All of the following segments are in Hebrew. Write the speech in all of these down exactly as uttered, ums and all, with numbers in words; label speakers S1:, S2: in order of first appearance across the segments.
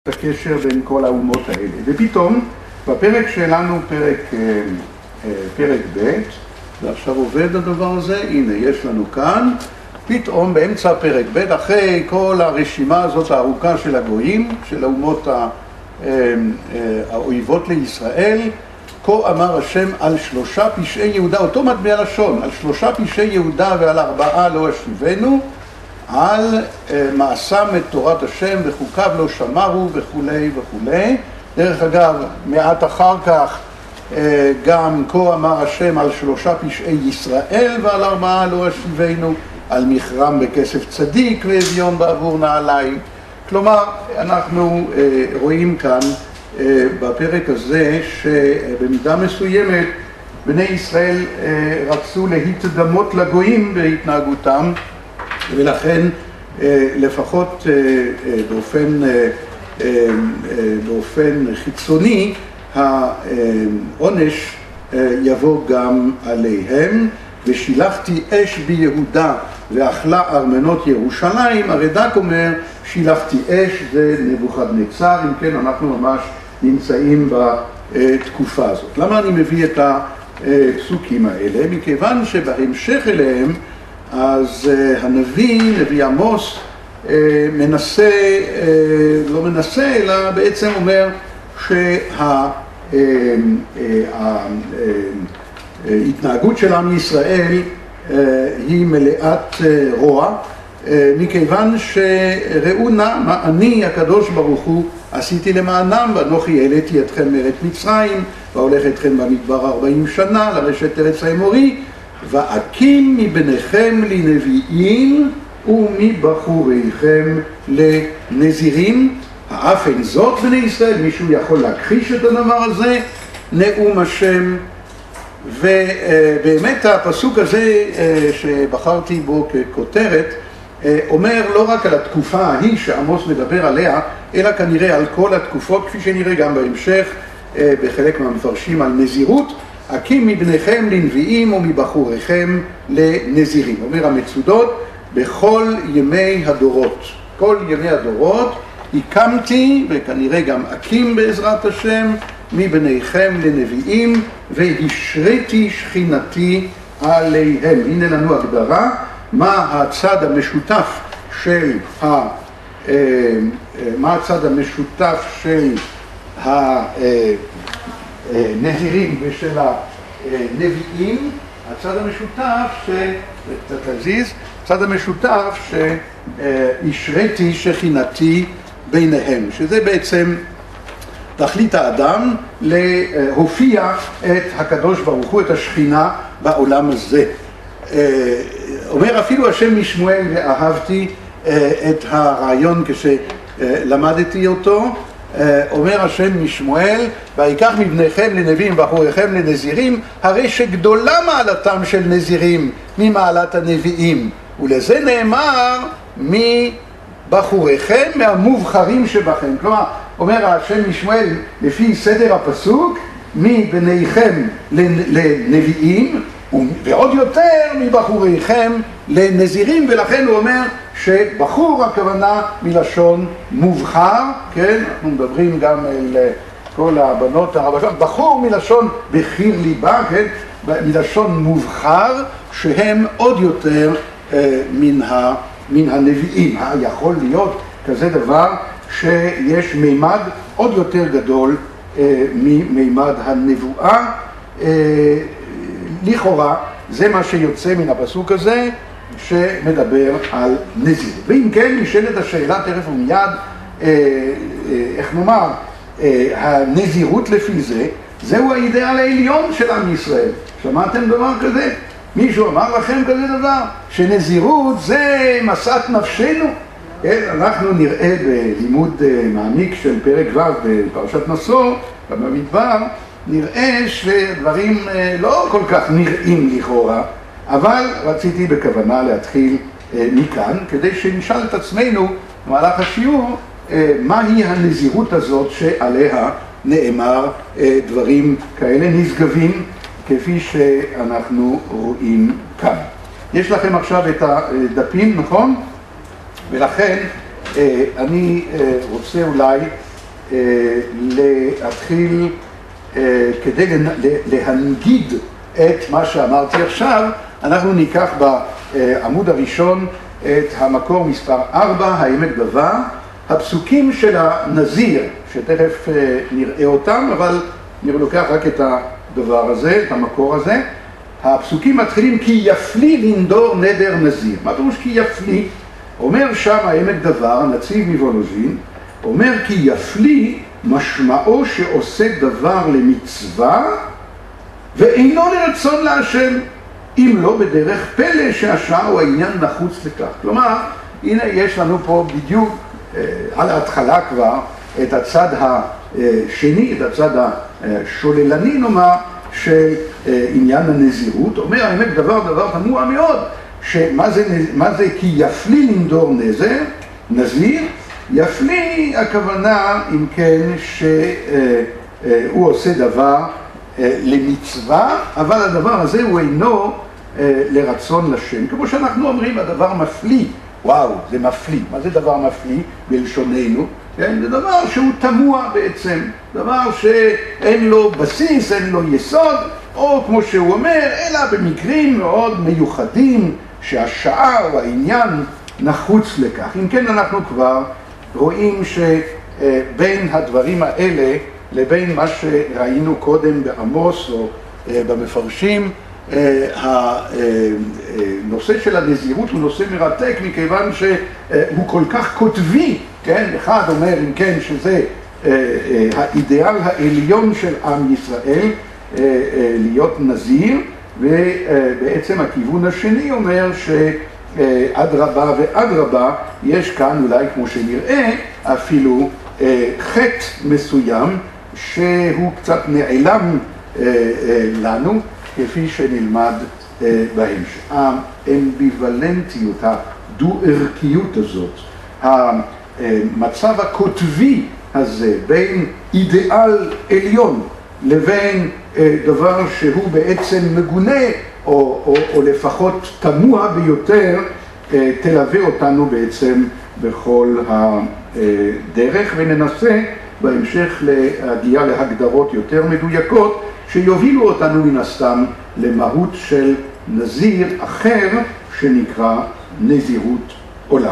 S1: הקשר בין כל האומות האלה. ופתאום, בפרק שלנו, פרק, פרק ב', ועכשיו עובד הדבר הזה, הנה, יש לנו כאן, פתאום באמצע פרק ב', אחרי כל הרשימה הזאת הארוכה של הגויים, של האומות האויבות לישראל, כה אמר השם על שלושה פשעי יהודה, אותו מטבע לשון, על שלושה פשעי יהודה ועל ארבעה לא אשיבנו, על מעשם את תורת השם וחוקיו לא שמרו וכולי וכולי. דרך אגב, מעט אחר כך גם כה אמר השם על שלושה פשעי ישראל ועל ארבעה לא אשיבנו, על מכרם בכסף צדיק ואביון בעבור נעליים. כלומר, אנחנו רואים כאן בפרק הזה שבמידה מסוימת בני ישראל רצו להתדמות לגויים בהתנהגותם, ולכן לפחות באופן, באופן חיצוני העונש יבוא גם עליהם. ושילחתי אש ביהודה ואכלה ארמנות ירושלים. הרד"ק אומר שילחתי אש, זה נבוכדנצר. אם כן, אנחנו ממש נמצאים בתקופה הזאת. למה אני מביא את הפסוקים האלה? מכיוון שבהמשך אליהם אז הנביא, נביא עמוס, מנסה, לא מנסה, אלא בעצם אומר שההתנהגות של עם ישראל היא מלאת רוע, מכיוון שראו נא מה אני הקדוש ברוך הוא עשיתי למענם, ואנוכי העליתי אתכם מארץ מצרים והולך אתכם במדבר ארבעים שנה לרשת ארץ האמורי, ואקים מבניכם לנביאים ומבחוריכם לנזירים. האף אין זאת בני ישראל, מישהו יכול להכחיש את הדבר הזה? נאום השם. ובאמת הפסוק הזה שבחרתי בו ככותרת אומר לא רק על התקופה ההיא שעמוס מדבר עליה, אלא כנראה על כל התקופות, כפי שנראה גם בהמשך בחלק מהמפרשים על נזירות. הקים מבניכם לנביאים ומבחוריכם לנזירים. אומר המצודות, בכל ימי הדורות, כל ימי הדורות הקמתי וכנראה גם אקים בעזרת השם מבניכם לנביאים והשריתי שכינתי עליהם. הנה לנו הגדרה מה הצד המשותף של ה מה הצד המשותף של הנזירים ושל הנביאים. הצד המשותף ש... קצת להזיז, הצד המשותף שהשריתי שכינתי ביניהם, שזה בעצם תכלית האדם להופיע את הקדוש ברוך הוא, את השכינה בעולם הזה. אומר אפילו השם משמואל ואהבתי את הרעיון כשלמדתי אותו, אומר השם משמואל, ויקח מבניכם לנביאים ובחוריכם לנזירים, הרי שגדולה מעלתם של נזירים ממעלת הנביאים, ולזה נאמר מבחוריכם, מהמובחרים שבכם. כלומר, אומר השם משמואל לפי סדר הפסוק, מבניכם לנביאים ועוד יותר מבחוריכם לנזירים, ולכן הוא אומר שבחור הכוונה מלשון מובחר, כן? אנחנו מדברים גם על כל הבנות הרבנות, בחור מלשון בחיר ליבה, כן? מלשון מובחר, שהם עוד יותר אה, מן, ה, מן הנביאים. יכול להיות כזה דבר שיש מימד עוד יותר גדול אה, ממימד הנבואה. אה, לכאורה זה מה שיוצא מן הפסוק הזה שמדבר על נזיר. ואם כן, נשאלת השאלה תכף ומיד, אה, אה, איך נאמר, אה, הנזירות לפי זה, זהו האידאל העליון של עם ישראל. שמעתם דבר כזה? מישהו אמר לכם כזה דבר? שנזירות זה משאת נפשנו? כן, אנחנו נראה בלימוד מעמיק של פרק ו' בפרשת נשוא, במדבר, נראה שדברים לא כל כך נראים לכאורה, אבל רציתי בכוונה להתחיל מכאן, כדי שנשאל את עצמנו במהלך השיעור, מהי הנזירות הזאת שעליה נאמר דברים כאלה נשגבים, כפי שאנחנו רואים כאן. יש לכם עכשיו את הדפים, נכון? ולכן אני רוצה אולי להתחיל כדי להנגיד את מה שאמרתי עכשיו. אנחנו ניקח בעמוד הראשון את המקור מספר ארבע, העמק דבר, הפסוקים של הנזיר, שתכף נראה אותם, אבל אני לוקח רק את הדבר הזה, את המקור הזה. הפסוקים מתחילים כי יפלי לנדור נדר נזיר. מה פירוש כי יפלי? אומר שם העמק דבר, הנציב מוולוז'ין, אומר כי יפלי משמעו שעושה דבר למצווה ואינו לרצון להשם, אם לא בדרך פלא שהשעה או העניין נחוץ לכך. כלומר, הנה יש לנו פה בדיוק אה, על ההתחלה כבר את הצד השני, את הצד השוללני נאמר, של אה, עניין הנזירות. אומר העמק דבר דבר תמוה מאוד, שמה זה, מה זה כי יפלי לנדור נזר, נזיר, יפלי הכוונה אם כן שהוא עושה דבר למצווה, אבל הדבר הזה הוא אינו לרצון לשם. כמו שאנחנו אומרים, הדבר מפליא, וואו, זה מפליא. מה זה דבר מפליא בלשוננו? זה דבר שהוא תמוה בעצם, דבר שאין לו בסיס, אין לו יסוד, או כמו שהוא אומר, אלא במקרים מאוד מיוחדים שהשעה או העניין נחוץ לכך. אם כן, אנחנו כבר רואים שבין הדברים האלה לבין מה שראינו קודם בעמוס או במפרשים, הנושא של הנזירות הוא נושא מרתק מכיוון שהוא כל כך כותבי, כן? אחד אומר אם כן שזה האידאל העליון של עם ישראל להיות נזיר, ובעצם הכיוון השני אומר שאדרבה ואדרבה יש כאן אולי כמו שנראה אפילו חטא מסוים שהוא קצת נעלם לנו כפי שנלמד בהמשך. האמביוולנטיות, הדו-ערכיות הזאת, המצב הכותבי הזה בין אידאל עליון לבין דבר שהוא בעצם מגונה או, או, או לפחות תמוה ביותר, תלווה אותנו בעצם בכל הדרך, וננסה בהמשך להגיע להגדרות יותר מדויקות שיובילו אותנו מן הסתם למהות של נזיר אחר שנקרא נזירות עולם.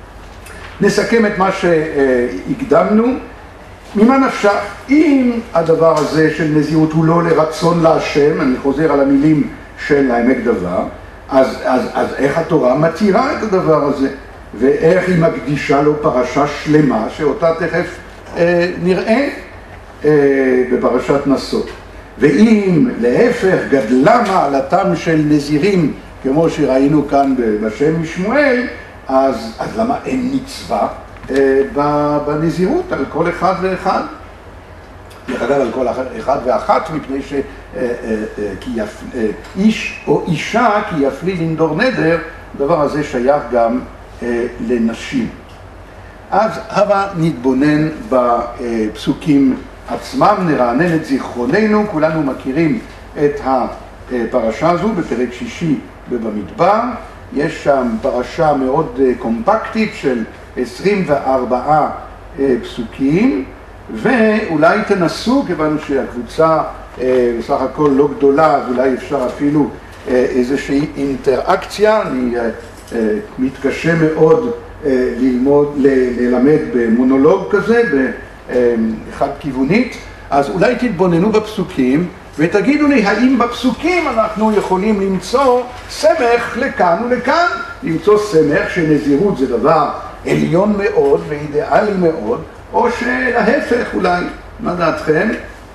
S1: נסכם את מה שהקדמנו. ממה נפשך? אם הדבר הזה של נזירות הוא לא לרצון להשם, אני חוזר על המילים של העמק דבר, אז, אז, אז איך התורה מתירה את הדבר הזה? ואיך היא מקדישה לו פרשה שלמה שאותה תכף אה, נראה אה, בפרשת נשוא. ואם להפך גדלה מעלתם של נזירים כמו שראינו כאן בשם משמואל, אז, אז למה אין מצווה אה, בנזירות על כל אחד ואחד? דרך אגב על כל אחד ואחת, מפני ש... כי יפ... איש או אישה כי יפלי לנדור נדר, הדבר הזה שייך גם לנשים. אז הבה נתבונן בפסוקים עצמם, נרענן את זיכרוננו. כולנו מכירים את הפרשה הזו בפרק שישי ובמדבר. יש שם פרשה מאוד קומפקטית של עשרים וארבעה פסוקים, ואולי תנסו, כיוון שהקבוצה בסך הכל לא גדולה, אז אולי אפשר אפילו איזושהי אינטראקציה. אני מתקשה מאוד ללמוד, ללמד במונולוג כזה, באחד כיוונית, אז אולי תתבוננו בפסוקים ותגידו לי האם בפסוקים אנחנו יכולים למצוא סמך לכאן ולכאן, למצוא סמך שנזירות זה דבר עליון מאוד ואידיאלי מאוד, או שלהפך אולי. מה דעתכם?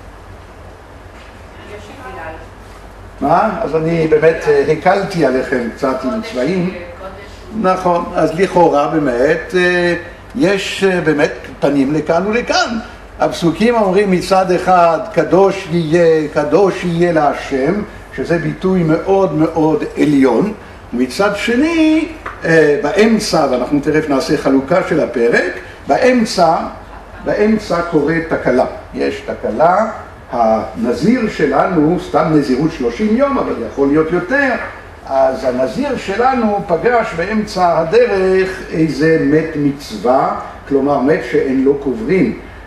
S1: מה? אז אני באמת הקלתי עליכם קצת עם צבעים. נכון, אז לכאורה באמת יש באמת פנים לכאן ולכאן. הפסוקים אומרים מצד אחד קדוש יהיה, קדוש יהיה להשם, שזה ביטוי מאוד מאוד עליון, ומצד שני באמצע, ואנחנו תכף נעשה חלוקה של הפרק, באמצע, באמצע קורה תקלה. יש תקלה, הנזיר שלנו, סתם נזירות שלושים יום, אבל יכול להיות יותר, אז הנזיר שלנו פגש באמצע הדרך איזה מת מצווה, כלומר מת שאין לו קוברים,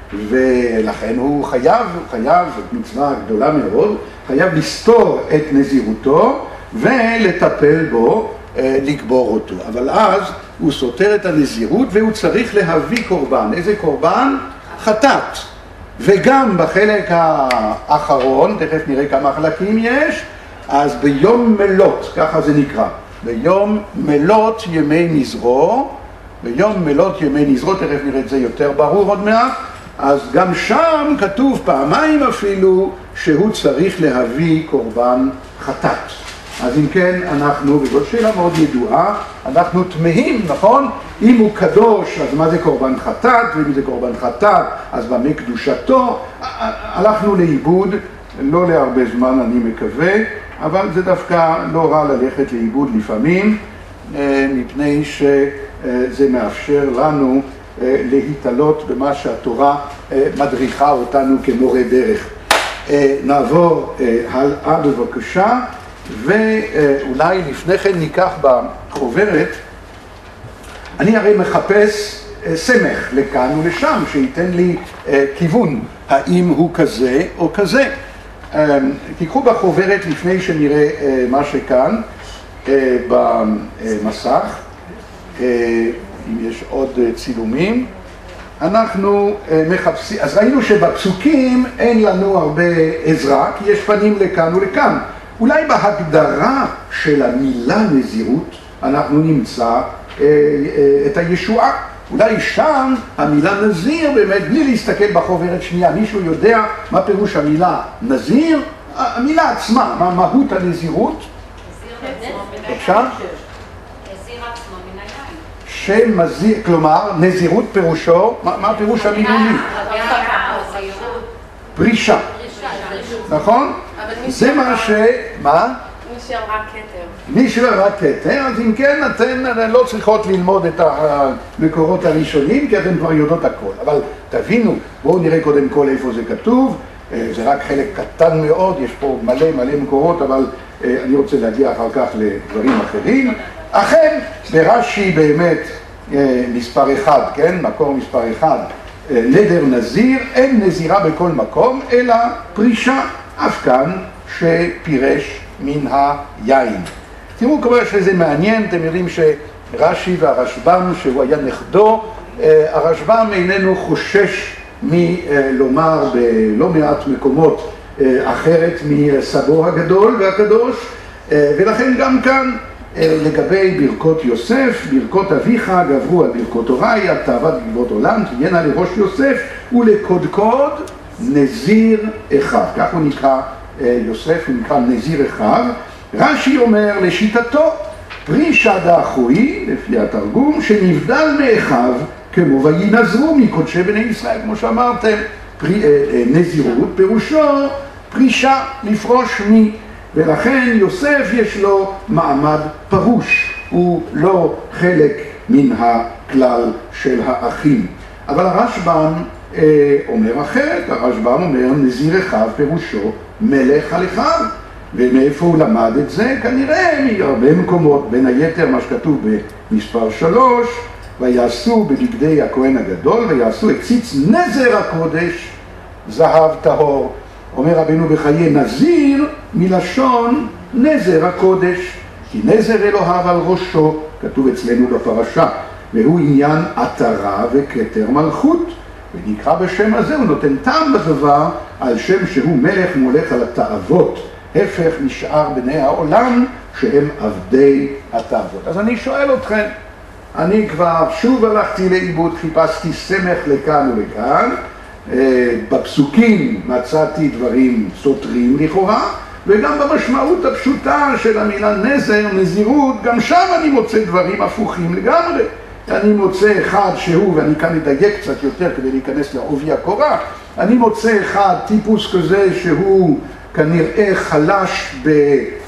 S1: ולכן הוא חייב, הוא חייב, זאת מצווה גדולה מאוד, חייב לסתור את נזירותו ולטפל בו, לקבור אותו. אבל אז הוא סותר את הנזירות והוא צריך להביא קורבן. איזה קורבן? חטאת. וגם בחלק האחרון, תכף נראה כמה חלקים יש, אז ביום מלות, ככה זה נקרא, ביום מלות ימי נזרו, ביום מלות ימי נזרו, תכף נראה את זה יותר ברור עוד מעט, אז גם שם כתוב פעמיים אפילו שהוא צריך להביא קורבן חטאת. אז אם כן, אנחנו, וזאת שאלה מאוד ידועה, אנחנו תמהים, נכון? אם הוא קדוש, אז מה זה קורבן חטאת? ואם זה קורבן חטאת, אז במה קדושתו? הלכנו לאיבוד, לא להרבה זמן אני מקווה, אבל זה דווקא לא רע ללכת לאיבוד לפעמים, מפני שזה מאפשר לנו להתעלות במה שהתורה מדריכה אותנו כמורה דרך. נעבור הלאה בבקשה. ואולי לפני כן ניקח בחוברת, אני הרי מחפש סמך לכאן ולשם, שייתן לי כיוון, האם הוא כזה או כזה. תיקחו בחוברת לפני שנראה מה שכאן במסך, אם יש עוד צילומים. אנחנו מחפשים, אז ראינו שבפסוקים אין לנו הרבה עזרה, כי יש פנים לכאן ולכאן. אולי בהגדרה של המילה נזירות אנחנו נמצא אה, אה, את הישועה. אולי שם המילה נזיר באמת, בלי להסתכל בחוברת שנייה, מישהו יודע מה פירוש המילה נזיר? המילה עצמה, מה מהות הנזירות? אפשר?
S2: נזיר עצמו מן היין.
S1: שמזיר, כלומר, נזירות פירושו, מה, מה פירוש המילולי? פרישה. נכון? זה מה ש... מה?
S2: מי שעברה כתר.
S1: מי שעברה כתר, אז אם כן, אתן לא צריכות ללמוד את המקורות הראשונים, כי אתן כבר יודעות הכל. אבל תבינו, בואו נראה קודם כל איפה זה כתוב. זה רק חלק קטן מאוד, יש פה מלא מלא מקורות, אבל אני רוצה להגיע אחר כך לדברים אחרים. אכן, ברש"י באמת מספר אחד, כן? מקור מספר אחד. נדר נזיר, אין נזירה בכל מקום, אלא פרישה, אף כאן שפירש מן היין. תראו כבר שזה מעניין, אתם יודעים שרש"י והרשב"ם, שהוא היה נכדו, הרשב"ם איננו חושש מלומר בלא מעט מקומות אחרת מסבו הגדול והקדוש, ולכן גם כאן לגבי ברכות יוסף, ברכות אביך גברו על ברכות הוריי, על תאוות גברות עולם, תהיינה לראש יוסף ולקודקוד נזיר אחד. כך הוא נקרא יוסף, הוא נקרא נזיר אחד. רש"י אומר לשיטתו, פרישה דאחוי, לפי התרגום, שנבדל מאחיו כמו וינזרו מקודשי בני ישראל, כמו שאמרתם, פרי, נזירות פירושו פרישה, לפרוש מי. ולכן יוסף יש לו מעמד פרוש, הוא לא חלק מן הכלל של האחים. אבל הרשב"ם אה, אומר אחרת, הרשב"ם אומר נזיר אחיו פירושו מלך על אחיו. ומאיפה הוא למד את זה? כנראה מהרבה מקומות, בין היתר מה שכתוב במספר שלוש, ויעשו בבגדי הכהן הגדול, ויעשו את ציץ נזר הקודש זהב טהור. אומר רבינו בחיי נזיר מלשון נזר הקודש, כי נזר אלוהיו על ראשו, כתוב אצלנו בפרשה, והוא עניין עטרה וכתר מלכות, ונקרא בשם הזה, הוא נותן טעם בדבר על שם שהוא מלך מולך על התאוות, הפך משאר בני העולם שהם עבדי התאוות. אז אני שואל אתכם, אני כבר שוב הלכתי לאיבוד, חיפשתי סמך לכאן ולכאן, בפסוקים מצאתי דברים סותרים לכאורה, וגם במשמעות הפשוטה של המילה נזר, נזירות, גם שם אני מוצא דברים הפוכים לגמרי. אני מוצא אחד שהוא, ואני כאן אדייק קצת יותר כדי להיכנס לעובי הקורה, אני מוצא אחד, טיפוס כזה שהוא כנראה חלש ב...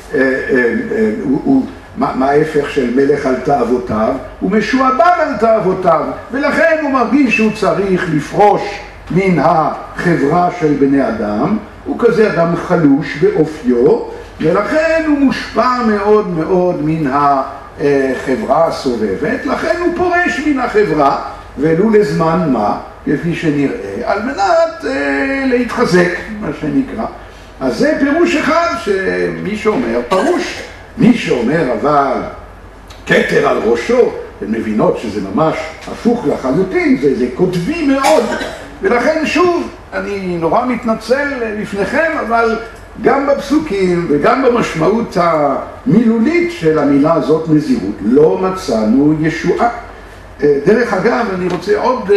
S1: הוא, הוא, מה, מה ההפך של מלך על תאוותיו? הוא משועבד על תאוותיו, ולכן הוא מרגיש שהוא צריך לפרוש מן החברה של בני אדם. הוא כזה אדם חלוש באופיו, ולכן הוא מושפע מאוד מאוד מן החברה הסובבת, לכן הוא פורש מן החברה, ולו לזמן מה, כפי שנראה, על מנת אה, להתחזק, מה שנקרא. אז זה פירוש אחד שמי שאומר פרוש, מי שאומר אבל כתר על ראשו, הן מבינות שזה ממש הפוך לחלוטין, זה, זה כותבי מאוד, ולכן שוב, אני נורא מתנצל לפניכם, אבל גם בפסוקים וגם במשמעות המילולית של המילה הזאת נזירות, לא מצאנו ישועה. דרך אגב, אני רוצה עוד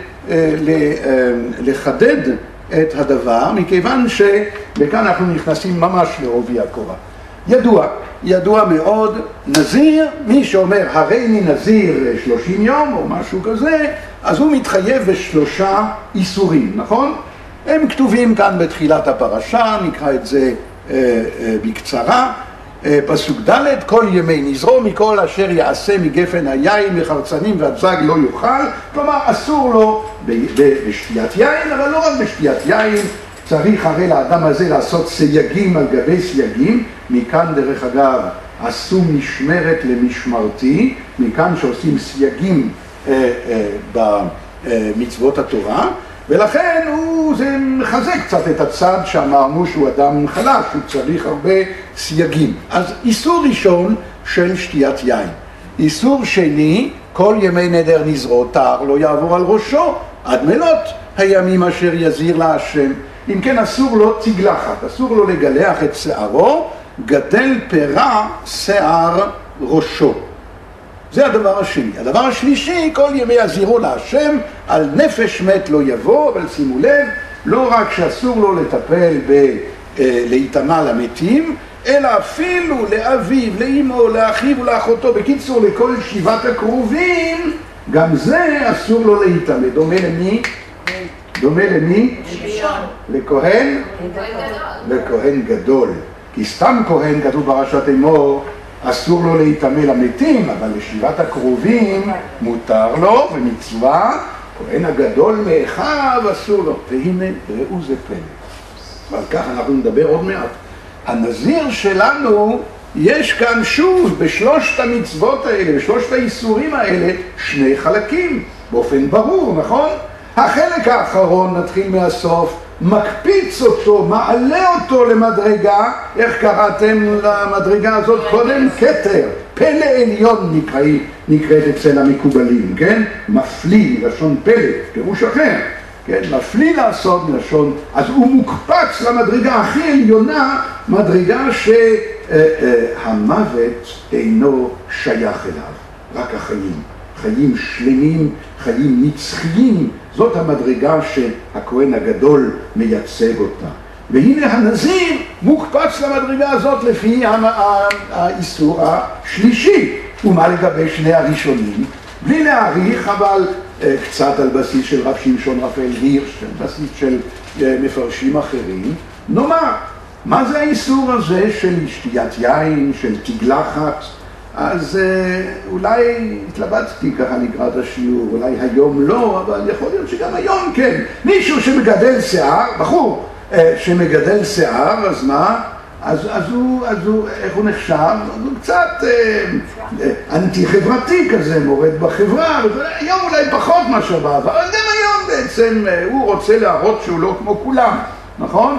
S1: לחדד את הדבר, מכיוון שבכאן אנחנו נכנסים ממש לעובי הקורה. ידוע, ידוע מאוד, נזיר, מי שאומר הריני נזיר שלושים יום או משהו כזה, אז הוא מתחייב בשלושה איסורים, נכון? הם כתובים כאן בתחילת הפרשה, נקרא את זה אה, אה, בקצרה. אה, פסוק ד' כל ימי נזרו מכל אשר יעשה מגפן היין, מחרצנים והזג לא יאכל, כלומר אסור לו בשתיית יין, אבל לא רק בשתיית יין, צריך הרי לאדם הזה לעשות סייגים על גבי סייגים, מכאן דרך אגב עשו משמרת למשמרתי, מכאן שעושים סייגים אה, אה, במצוות התורה, ולכן הוא, זה מחזק קצת את הצד שאמרנו שהוא אדם חלש, הוא צריך הרבה סייגים. אז איסור ראשון של שתיית יין. איסור שני, כל ימי נדר נזרו, תער לא יעבור על ראשו, עד מלות הימים אשר יזיר להשם. אם כן אסור לו תגלחת, אסור לו לגלח את שערו, גדל פרה שיער ראשו. זה הדבר השני. הדבר השלישי, כל ימי יזירו להשם, על נפש מת לא יבוא, אבל שימו לב, לא רק שאסור לו לטפל ב, להיטמע למתים, אלא אפילו לאביו, לאמו, לאחיו ולאחותו, בקיצור לכל שבעת הקרובים, גם זה אסור לו להיטמע. דומה למי? דומה למי? לכהן? לכהן גדול. כי סתם כהן, כתוב פרשת אמור, אסור לו להיטמא למתים, אבל לשבעת הקרובים מותר לו, ומצווה, כהן הגדול מאחיו אסור לו. והנה, ראו זה פלא. ועל כך אנחנו נדבר עוד מעט. הנזיר שלנו, יש כאן שוב, בשלושת המצוות האלה, בשלושת האיסורים האלה, שני חלקים, באופן ברור, נכון? החלק האחרון, נתחיל מהסוף, מקפיץ אותו, מעלה אותו למדרגה, איך קראתם למדרגה הזאת קודם? כתר, פלא עליון נקראי, נקראת אצל המקובלים, כן? מפליא, לשון פלא, פירוש אחר, כן? מפליא לעשות לשון, אז הוא מוקפץ למדרגה הכי עליונה, מדרגה שהמוות אינו שייך אליו, רק החיים. חיים שלמים, חיים נצחיים, זאת המדרגה שהכהן הגדול מייצג אותה. והנה הנזיר מוקפץ למדרגה הזאת לפי האיסור השלישי. ומה לגבי שני הראשונים? בלי להעריך, אבל קצת על בסיס של רב שמשון רפאל הירש, בסיס של מפרשים אחרים, נאמר, מה זה האיסור הזה של שתיית יין, של תגלחת? אז אולי התלבטתי ככה לקראת השיעור, אולי היום לא, אבל יכול להיות שגם היום כן. מישהו שמגדל שיער, בחור שמגדל שיער, אז מה? אז, אז, הוא, אז הוא, איך הוא נחשב? אז הוא קצת אה, אנטי-חברתי כזה, מורד בחברה, היום אולי פחות מאשר בעבר, אבל גם היום בעצם הוא רוצה להראות שהוא לא כמו כולם, נכון?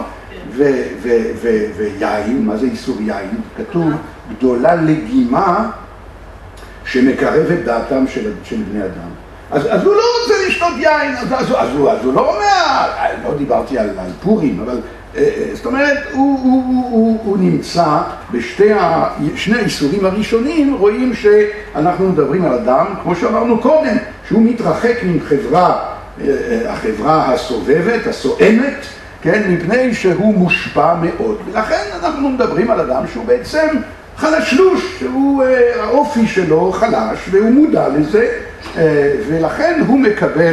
S1: ויין, מה זה איסור יין? כתוב גדולה לגימה שמקרבת דעתם של, של בני אדם. אז, אז הוא לא רוצה לשתות יין, אז, אז, אז, הוא, אז הוא לא אומר, לא דיברתי על, על פורים, אבל זאת אומרת, הוא, הוא, הוא, הוא, הוא נמצא בשתי ה, שני האיסורים הראשונים, רואים שאנחנו מדברים על אדם, כמו שאמרנו קודם, שהוא מתרחק מחברה, החברה הסובבת, הסואמת, כן, מפני שהוא מושפע מאוד. ולכן אנחנו מדברים על אדם שהוא בעצם חלשלוש, שהוא, האופי שלו חלש, והוא מודע לזה, ולכן הוא מקבל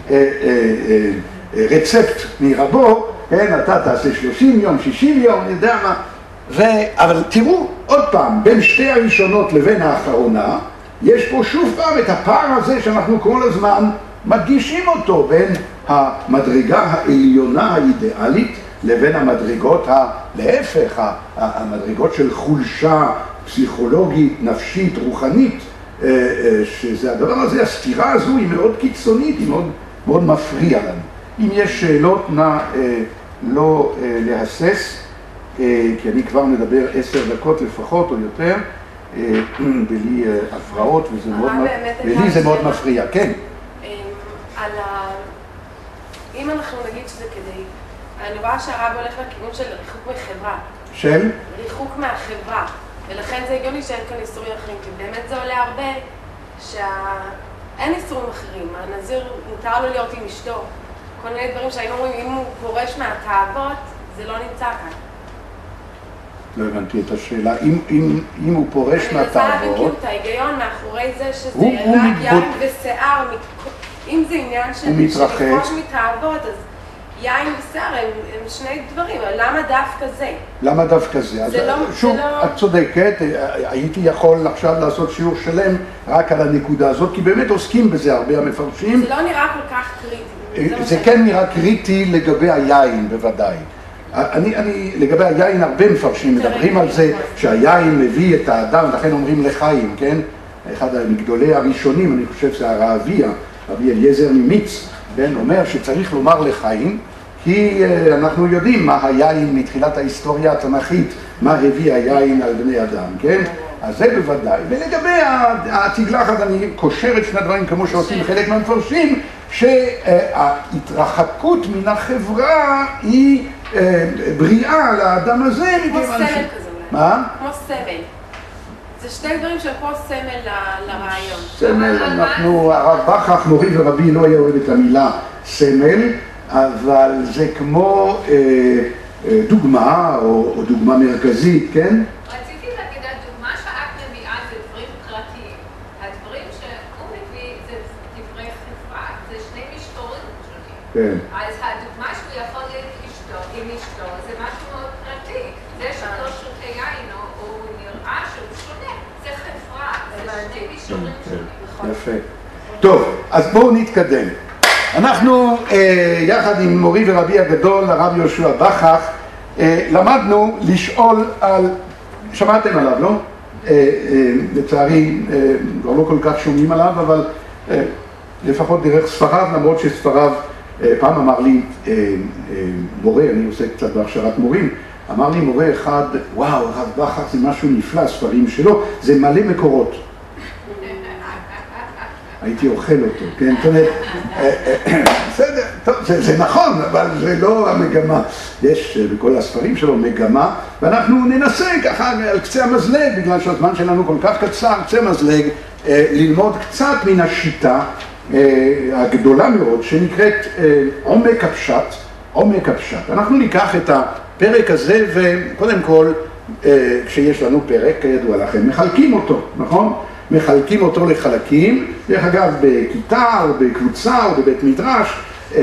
S1: רצפט מרבו, כן, אתה תעשה שלושים יום, שישים יום, אני יודע מה. ו... אבל תראו, עוד פעם, בין שתי הראשונות לבין האחרונה, יש פה שוב פעם את הפער הזה שאנחנו כל הזמן מדגישים אותו, בין המדרגה העליונה האידיאלית לבין המדרגות, ה... להפך, המדרגות של חולשה פסיכולוגית, נפשית, רוחנית, שזה הדבר הזה, הסתירה הזו היא מאוד קיצונית, היא מאוד, מאוד מפריעה לנו. אם יש שאלות, נא אה, לא אה, להסס, אה, כי אני כבר מדבר עשר דקות לפחות או יותר, אה, בלי אה, הפרעות, וזה מאוד, ולי זה מאוד מפריע. כן.
S2: על ה... אם אנחנו נגיד שזה כדי, אני רואה שהרב הולך לכיוון של ריחוק מחברה.
S1: של?
S2: ריחוק מהחברה. ולכן זה הגיוני שאין כאן איסורים אחרים, כי באמת זה עולה הרבה שאין איסורים אחרים. הנזיר מותר לו להיות עם אשתו. כל מיני דברים שהיינו אומרים, אם הוא פורש מהתאוות, זה לא נמצא כאן.
S1: לא הבנתי את השאלה. אם, אם, אם הוא פורש מהתאוות...
S2: אני רוצה להבין כאילו את ההיגיון מאחורי זה שזה רק יין ושיער. אם זה עניין של לפרוש מתאוות, אז יין ושיער הם, הם שני דברים. למה דווקא זה?
S1: למה דווקא זה? אז
S2: לא,
S1: שוב,
S2: זה לא...
S1: את צודקת, הייתי יכול עכשיו לעשות שיעור שלם רק על הנקודה הזאת, כי באמת עוסקים בזה הרבה המפרשים.
S2: זה לא נראה כל כך קריטי.
S1: זה, זה כן נראה קריטי לגבי היין בוודאי. אני, אני, לגבי היין הרבה מפרשים מדברים על זה שהיין מביא את האדם, לכן אומרים לחיים, כן? אחד מגדולי הראשונים, אני חושב שזה הרעביה, רבי אליעזר ממיץ, כן, אומר שצריך לומר לחיים, כי אנחנו יודעים מה היין מתחילת ההיסטוריה התנ"כית, מה הביא היין על בני אדם, כן? אז זה בוודאי. ולגבי התגלחת, אני קושר את שני הדברים כמו שעושים חלק מהמפרשים, שההתרחקות מן החברה היא בריאה לאדם הזה.
S2: כמו סמל כזה.
S1: מה?
S2: כמו סמל. זה שתי דברים של כמו סמל לרעיון.
S1: סמל, אנחנו, הרב בכך, מורי ורבי, לא היה אוהב את המילה סמל, אבל זה כמו אה, אה, דוגמה או, או דוגמה מרכזית, כן?
S3: רציתי להגיד, הדוגמה שאת מביאה זה דברים פרטיים. הדברים שהוא מביא זה דברי חברה, זה שני משטורים שונים.
S1: כן.
S3: אז הדוגמה שהוא יכול להיות אשתו, עם אשתו, זה משהו מאוד פרטי. זה שלא שותה יין או נראה שהוא שונה, זה חברה, זה שני משטורים שונים.
S1: יפה. טוב, אז בואו נתקדם. אנחנו, אה, יחד עם מורי ורבי הגדול, הרב יהושע בכך, אה, למדנו לשאול על, שמעתם עליו, לא? אה, אה, לצערי, אה, לא, לא כל כך שומעים עליו, אבל אה, לפחות דרך ספריו, למרות שספריו, אה, פעם אמר לי אה, אה, מורה, אני עושה קצת בהכשרת מורים, אמר לי מורה אחד, וואו, הרב בכך זה משהו נפלא, ספרים שלו, זה מלא מקורות. הייתי אוכל אותו, כן? זאת אומרת, בסדר, טוב, זה, זה נכון, אבל זה לא המגמה. יש בכל הספרים שלו מגמה, ואנחנו ננסה ככה על קצה המזלג, בגלל שהזמן שלנו כל כך קצר, קצה המזלג, ללמוד קצת מן השיטה הגדולה מאוד, שנקראת עומק הפשט, עומק הפשט. אנחנו ניקח את הפרק הזה, וקודם כל, כשיש לנו פרק, כידוע לכם, מחלקים אותו, נכון? מחלקים אותו לחלקים, דרך אגב בכיתה או בקבוצה או בבית מדרש,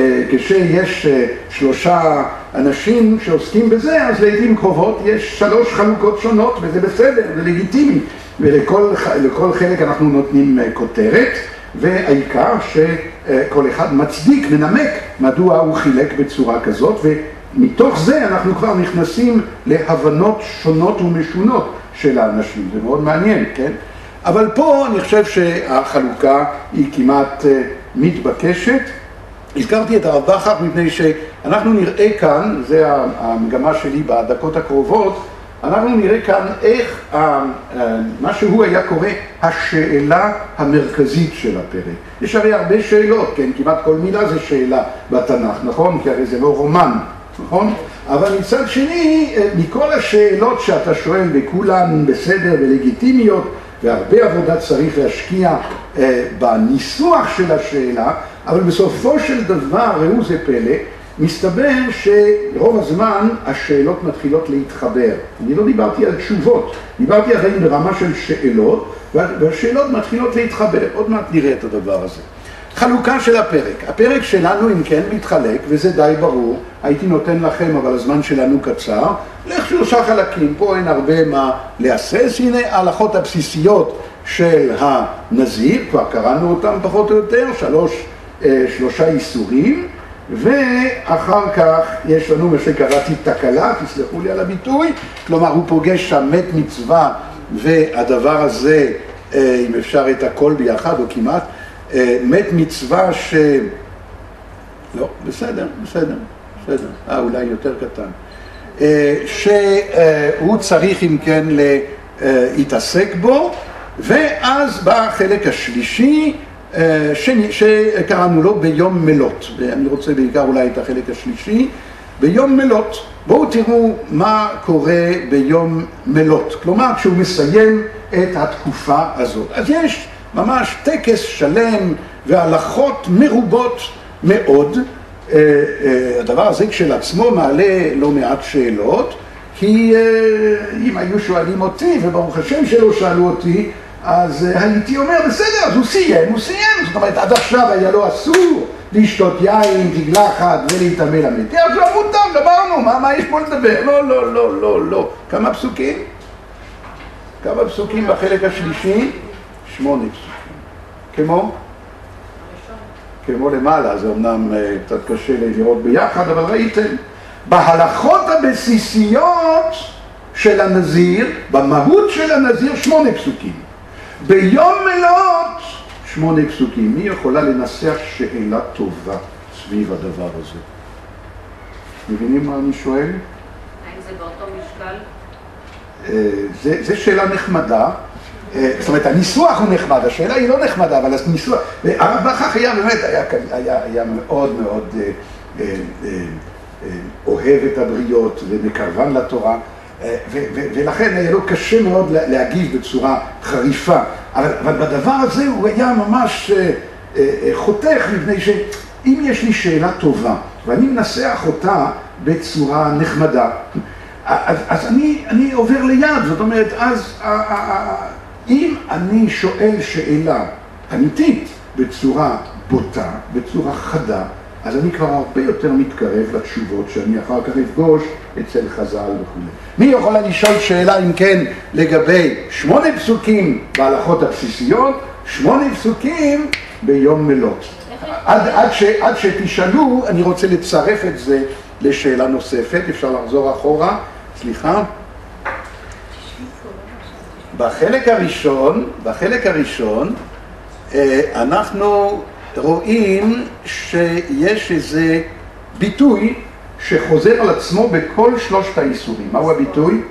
S1: כשיש שלושה אנשים שעוסקים בזה, אז לעתים קרובות יש שלוש חלוקות שונות, וזה בסדר, זה לגיטימי, ולכל לכל חלק אנחנו נותנים כותרת, והעיקר שכל אחד מצדיק, מנמק, מדוע הוא חילק בצורה כזאת, ומתוך זה אנחנו כבר נכנסים להבנות שונות ומשונות של האנשים, זה מאוד מעניין, כן? אבל פה אני חושב שהחלוקה היא כמעט מתבקשת. הזכרתי את הרב בכך מפני שאנחנו נראה כאן, זה המגמה שלי בדקות הקרובות, אנחנו נראה כאן איך מה שהוא היה קורא השאלה המרכזית של הפרק. יש הרי הרבה שאלות, כן? כמעט כל מילה זה שאלה בתנ"ך, נכון? כי הרי זה לא רומן, נכון? אבל מצד שני, מכל השאלות שאתה שואל בכולן בסדר ולגיטימיות, והרבה עבודה צריך להשקיע אה, בניסוח של השאלה, אבל בסופו של דבר, ראו זה פלא, מסתבר שרוב הזמן השאלות מתחילות להתחבר. אני לא דיברתי על תשובות, דיברתי הרי ברמה של שאלות, והשאלות מתחילות להתחבר. עוד מעט נראה את הדבר הזה. חלוקה של הפרק. הפרק שלנו אם כן מתחלק, וזה די ברור, הייתי נותן לכם, אבל הזמן שלנו קצר, לך שלושה חלקים, פה אין הרבה מה להסס, הנה ההלכות הבסיסיות של הנזיר, כבר קראנו אותם פחות או יותר, שלוש, שלושה איסורים, ואחר כך יש לנו מה שקראתי תקלה, תסלחו לי על הביטוי, כלומר הוא פוגש שם מת מצווה, והדבר הזה, אם אפשר את הכל ביחד או כמעט, מת מצווה לא, בסדר, בסדר, בסדר. אה, אולי יותר קטן. שהוא צריך אם כן להתעסק בו, ואז בא החלק השלישי שקראנו לו ביום מלות. אני רוצה בעיקר אולי את החלק השלישי, ביום מלות. בואו תראו מה קורה ביום מלות, כלומר כשהוא מסיים את התקופה הזאת. אז יש ממש טקס שלם והלכות מרובות מאוד. הדבר הזה כשלעצמו מעלה לא מעט שאלות, כי אם היו שואלים אותי, וברוך השם שלא שאלו אותי, אז הייתי אומר, בסדר, אז הוא סיים, הוא סיים. זאת אומרת, עד עכשיו היה לו אסור לשתות יין, תגלחת ולהתאמן למתי. אז לא מותר, גמרנו, מה, מה יש פה לדבר? לא, לא, לא, לא, לא. כמה פסוקים? כמה פסוקים בחלק השלישי? שמונה פסוקים. כמו? כמו למעלה, זה אמנם קצת קשה לראות ביחד, אבל ראיתם. בהלכות הבסיסיות של הנזיר, במהות של הנזיר, שמונה פסוקים. ביום מלות, שמונה פסוקים. מי יכולה לנסח שאלה טובה סביב הדבר הזה? מבינים מה אני שואל?
S3: האם זה באותו משקל?
S1: זה, זה שאלה נחמדה. זאת אומרת, הניסוח הוא נחמד, השאלה היא לא נחמדה, אבל הניסוח... הרב בכך היה באמת, היה, היה, היה מאוד מאוד אה, אה, אה, אוהב את הבריות ומקרבן לתורה, אה, ו, ו, ולכן היה לו קשה מאוד להגיב בצורה חריפה. אבל, אבל בדבר הזה הוא היה ממש אה, אה, חותך, מפני שאם יש לי שאלה טובה, ואני מנסח אותה בצורה נחמדה, אז, אז אני, אני עובר ליד, זאת אומרת, אז... אם אני שואל שאלה אמיתית בצורה בוטה, בצורה חדה, אז אני כבר הרבה יותר מתקרב לתשובות שאני אחר כך אפגוש אצל חז"ל וכו'. מי יכולה לשאול שאלה אם כן לגבי שמונה פסוקים בהלכות הבסיסיות, שמונה פסוקים ביום מלות. עד, עד, ש, עד שתשאלו, אני רוצה לצרף את זה לשאלה נוספת, אפשר לחזור אחורה, סליחה. בחלק הראשון, בחלק הראשון, אנחנו רואים שיש איזה ביטוי שחוזר על עצמו בכל שלושת האיסורים. מהו הביטוי?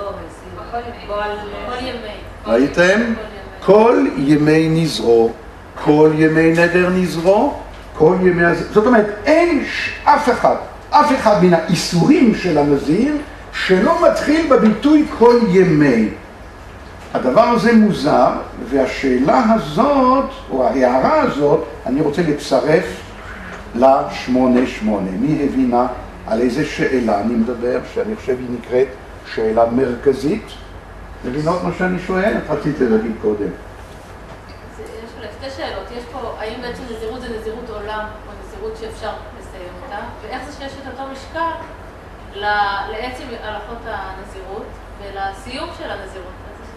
S1: ראיתם? כל ימי נזרו, כל ימי נדר נזרו, כל ימי... זאת אומרת, אין אף אחד, אף אחד מן האיסורים של הנזיר שלא מתחיל בביטוי כל ימי. הדבר הזה מוזר, והשאלה הזאת, או ההערה הזאת, אני רוצה לצרף לשמונה שמונה. מי הבינה על איזה שאלה אני מדבר, שאני חושב היא נקראת שאלה מרכזית? מבינות מה שאני שואל? את רצית להגיד קודם.
S3: יש אולי שתי שאלות. יש פה, האם בעצם נזירות זה נזירות עולם, או נזירות שאפשר לסיים אותה, ואיך זה שיש את אותו משקל לעצם הלכות הנזירות ולסיום של הנזירות.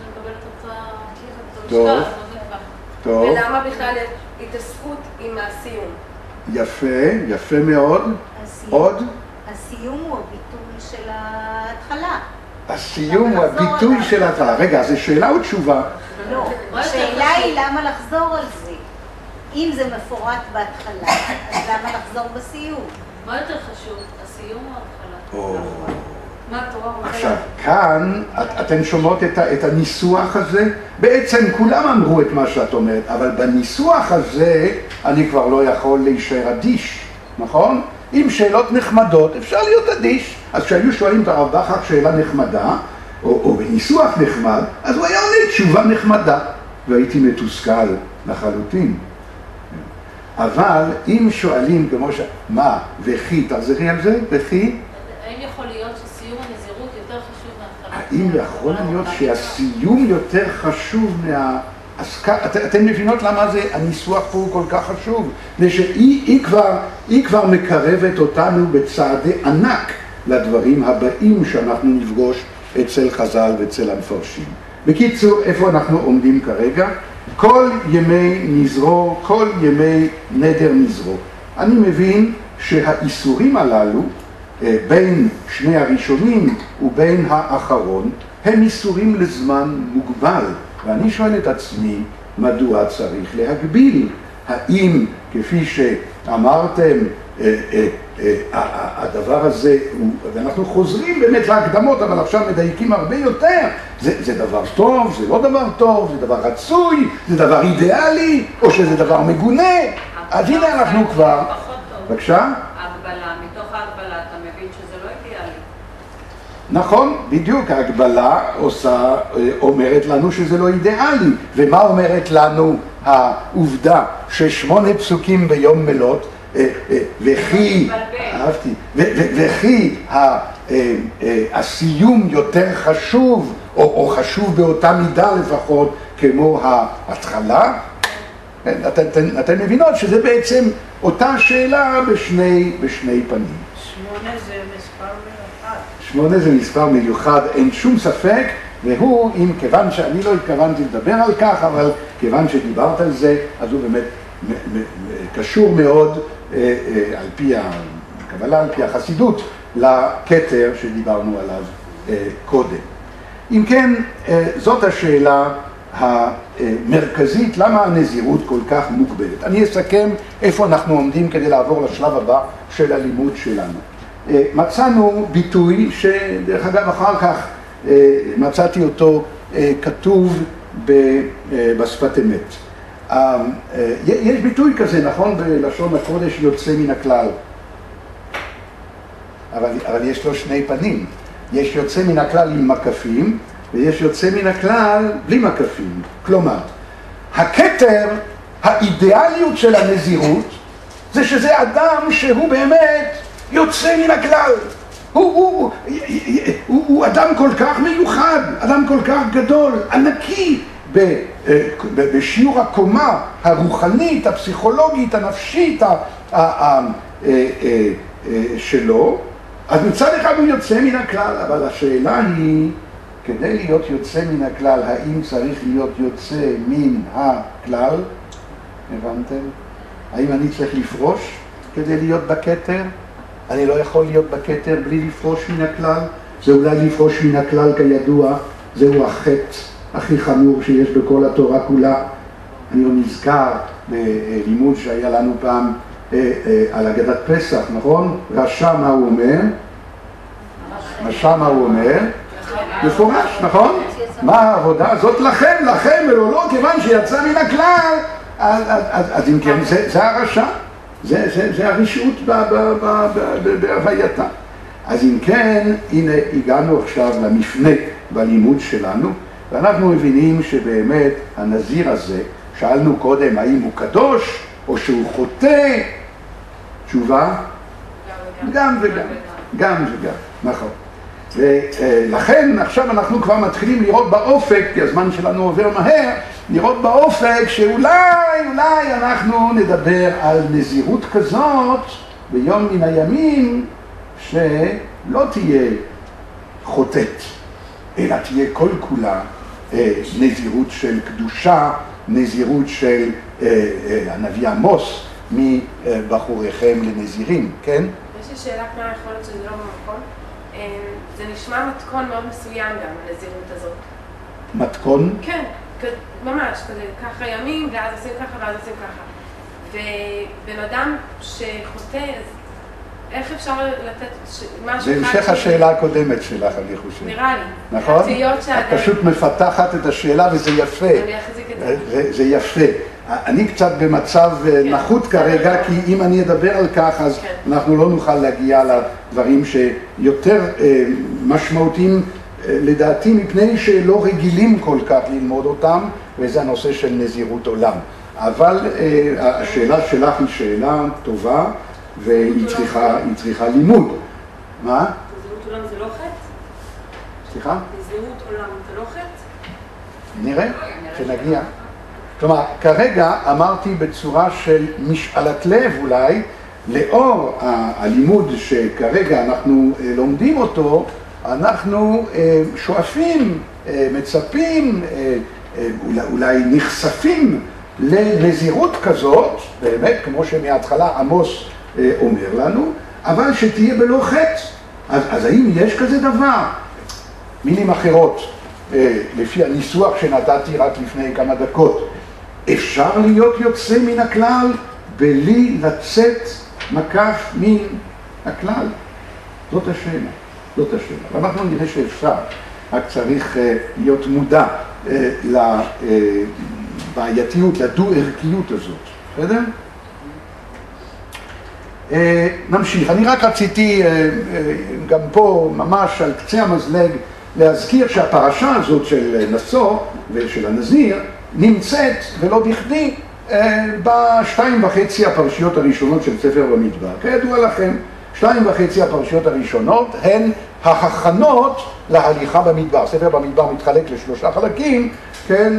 S1: טוב, טוב.
S2: ולמה בכלל התעסקות עם הסיום?
S1: יפה, יפה מאוד. עוד?
S4: הסיום הוא הביטוי של ההתחלה.
S1: הסיום הוא הביטוי של ההתחלה. רגע, אז זו שאלה או תשובה?
S4: לא, השאלה היא למה לחזור על זה. אם זה מפורט בהתחלה, אז למה לחזור בסיום?
S3: מה יותר חשוב, הסיום או ההתחלה?
S1: עכשיו, כאן, את, אתן שומעות את, את הניסוח הזה? בעצם כולם אמרו את מה שאת אומרת, אבל בניסוח הזה אני כבר לא יכול להישאר אדיש, נכון? עם שאלות נחמדות אפשר להיות אדיש. אז כשהיו שואלים את הרב בכך שאלה נחמדה, או, או בניסוח נחמד, אז הוא היה עונה תשובה נחמדה, והייתי מתוסכל לחלוטין. אבל אם שואלים כמו ש... מה, וכי, תחזרי על זה, וכי?
S3: האם יכול להיות שסיום הנזירות יותר חשוב מההתחלה?
S1: האם יכול להיות שהסיום יותר חשוב מה... את, אתן מבינות למה זה, הניסוח פה הוא כל כך חשוב? זה שהיא היא כבר, היא כבר מקרבת אותנו בצעדי ענק לדברים הבאים שאנחנו נפגוש אצל חז"ל ואצל המפרשים. בקיצור, איפה אנחנו עומדים כרגע? כל ימי נזרו, כל ימי נדר נזרו. אני מבין שהאיסורים הללו, בין שני הראשונים ובין האחרון, הם איסורים לזמן מוגבל. ואני שואל את עצמי, מדוע צריך להגביל? האם, כפי שאמרתם, הדבר הזה, ואנחנו חוזרים באמת להקדמות, אבל עכשיו מדייקים הרבה יותר, זה דבר טוב, זה לא דבר טוב, זה דבר רצוי, זה דבר אידיאלי, או שזה דבר מגונה, אז הנה אנחנו כבר... בבקשה?
S3: ההגבלה, מתוך ההגבלה אתה מבין שזה לא אידיאלי.
S1: נכון, בדיוק, ההגבלה עושה, אומרת לנו שזה לא אידיאלי, ומה אומרת לנו העובדה ששמונה פסוקים ביום מלות, וכי, אהבתי, וכי הסיום יותר חשוב, או חשוב באותה מידה לפחות, כמו ההתחלה, אתן מבינות שזה בעצם אותה שאלה בשני פנים.
S5: שמונה זה מספר מיוחד.
S1: שמונה זה מספר מיוחד, אין שום ספק, והוא, אם כיוון שאני לא התכוונתי לדבר על כך, אבל כיוון שדיברת על זה, אז הוא באמת קשור מאוד על פי הקבלה, על פי החסידות, לכתר שדיברנו עליו קודם. אם כן, זאת השאלה המרכזית, למה הנזירות כל כך מוגבלת. אני אסכם איפה אנחנו עומדים כדי לעבור לשלב הבא של הלימוד שלנו. מצאנו ביטוי שדרך אגב אחר כך מצאתי אותו כתוב בשפת אמת. יש ביטוי כזה, נכון, בלשון הקודש יוצא מן הכלל, אבל, אבל יש לו שני פנים. יש יוצא מן הכלל עם מקפים, ויש יוצא מן הכלל בלי מקפים. כלומר, הכתר, האידיאליות של הנזירות, זה שזה אדם שהוא באמת יוצא מן הכלל. הוא, הוא, הוא, הוא, הוא אדם כל כך מיוחד, אדם כל כך גדול, ענקי, בשיעור הקומה הרוחנית, הפסיכולוגית, הנפשית שלו. אז מצד אחד הוא יוצא מן הכלל, אבל השאלה היא, כדי להיות יוצא מן הכלל, האם צריך להיות יוצא מן הכלל? הבנתם? האם אני צריך לפרוש כדי להיות בכתר? אני לא יכול להיות בכתר בלי לפרוש מן הכלל? זה אולי לפרוש מן הכלל כידוע, זהו החטא הכי חמור שיש בכל התורה כולה. אני לא נזכר בלימוד שהיה לנו פעם על אגדת פסח, נכון? רשע מה הוא אומר? רשע מה הוא אומר? מפורש, נכון? מה העבודה הזאת? לכם, לכם ולא לא, כיוון שיצא מן הכלל, אז אם כן, זה הרשע, זה הרשעות בהווייתה. אז אם כן, הנה הגענו עכשיו למפנה בלימוד שלנו, ואנחנו מבינים שבאמת הנזיר הזה, שאלנו קודם האם הוא קדוש או שהוא חוטא, תשובה? גם וגם, גם וגם, נכון. ולכן עכשיו אנחנו כבר מתחילים לראות באופק, כי הזמן שלנו עובר מהר, לראות באופק שאולי, אולי אנחנו נדבר על נזירות כזאת ביום מן הימים שלא תהיה חוטאת, אלא תהיה כל כולה נזירות של קדושה, נזירות של הנביא עמוס, מבחוריכם לנזירים, כן?
S2: יש לי שאלה מה יכול להיות שזה לא במקום. זה נשמע מתכון מאוד מסוים גם, הנזירות הזאת.
S1: מתכון?
S2: כן, ממש, כזה ככה ימים, ואז עושים ככה ואז עושים ככה. ובן אדם שחוטא, אז איך אפשר לתת משהו...
S1: זה המשך השאלה הקודמת שלך, אני חושב.
S2: נראה לי.
S1: נכון? את פשוט מפתחת את השאלה וזה יפה.
S2: אני אחזיק את זה.
S1: זה יפה. אני קצת במצב נחות כרגע, כי אם אני אדבר על כך, אז אנחנו לא נוכל להגיע לדברים שיותר משמעותיים לדעתי, מפני שלא רגילים כל כך ללמוד אותם, וזה הנושא של נזירות עולם. אבל השאלה שלך היא שאלה טובה, והיא צריכה, היא צריכה לימוד. מה?
S5: נזירות עולם זה לא חטא?
S1: סליחה?
S5: נזירות עולם זה לא חטא?
S1: נראה, שנגיע. כלומר, כרגע אמרתי בצורה של משאלת לב אולי, לאור הלימוד שכרגע אנחנו לומדים אותו, אנחנו שואפים, מצפים, אולי נחשפים לנזירות כזאת, באמת, כמו שמההתחלה עמוס אומר לנו, אבל שתהיה בלא חטא. אז, אז האם יש כזה דבר? מילים אחרות, לפי הניסוח שנתתי רק לפני כמה דקות, אפשר להיות יוצא מן הכלל בלי לצאת מקף מן הכלל? זאת השאלה, זאת השאלה. ואנחנו נראה שאפשר, רק צריך להיות מודע לבעייתיות, לדו-ערכיות הזאת. בסדר? נמשיך. אני רק רציתי גם פה ממש על קצה המזלג להזכיר שהפרשה הזאת של נשוא ושל הנזיר נמצאת ולא בכדי בשתיים וחצי הפרשיות הראשונות של ספר במדבר. כידוע לכם, שתיים וחצי הפרשיות הראשונות הן ההכנות להליכה במדבר. ספר במדבר מתחלק לשלושה חלקים, כן,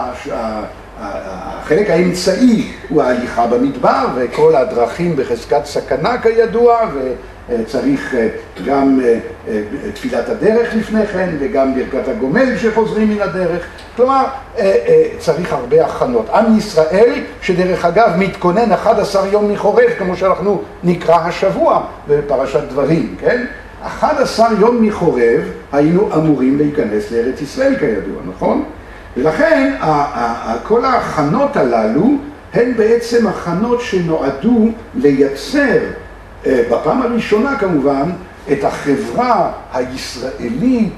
S1: החלק האמצעי הוא ההליכה במדבר וכל הדרכים בחזקת סכנה כידוע, וצריך גם תפילת הדרך לפני כן וגם ברכת הגומל שחוזרים מן הדרך. כלומר, צריך הרבה הכנות. עם ישראל, שדרך אגב מתכונן אחד עשר יום מחורף, כמו שאנחנו נקרא השבוע בפרשת דברים, כן? אחד עשר יום מחורף היינו אמורים להיכנס לארץ ישראל כידוע, נכון? ולכן כל ההכנות הללו הן בעצם הכנות שנועדו לייצר בפעם הראשונה כמובן את החברה הישראלית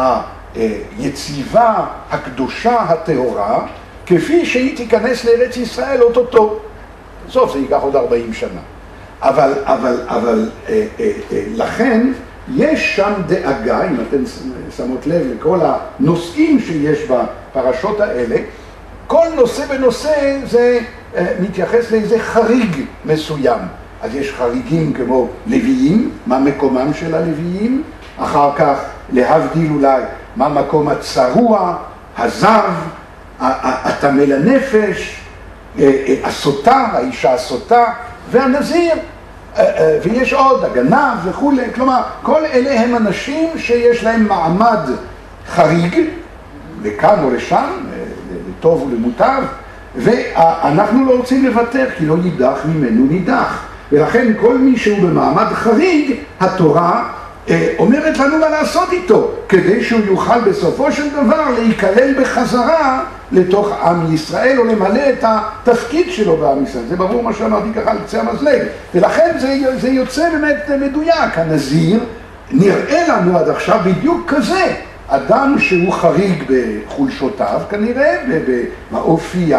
S1: היציבה, הקדושה, הטהורה, כפי שהיא תיכנס לארץ ישראל אוטוטו. בסוף זה ייקח עוד ארבעים שנה. אבל, אבל, אבל אה, אה, אה, לכן יש שם דאגה, אם אתם שמות לב לכל הנושאים שיש בפרשות האלה, כל נושא בנושא זה אה, מתייחס לאיזה חריג מסוים. אז יש חריגים כמו לוויים, מה מקומם של הלוויים, אחר כך להבדיל אולי מה מקום הצרוע, הזב, הטמא לנפש, הסוטה, האישה הסוטה, והנזיר, ויש עוד, הגנב וכו'. כלומר, כל אלה הם אנשים שיש להם מעמד חריג, לכאן או לשם, לטוב ולמוטב, ואנחנו לא רוצים לוותר, כי לא יידח ממנו נידח. ולכן כל מי שהוא במעמד חריג, התורה אומרת לנו מה לעשות איתו, כדי שהוא יוכל בסופו של דבר להיכלל בחזרה לתוך עם ישראל, או למלא את התפקיד שלו בעם ישראל. זה ברור מה שאמרתי ככה על קצה המזלג. ולכן זה, זה יוצא באמת מדויק. הנזיר נראה לנו עד עכשיו בדיוק כזה. אדם שהוא חריג בחולשותיו, כנראה, באופי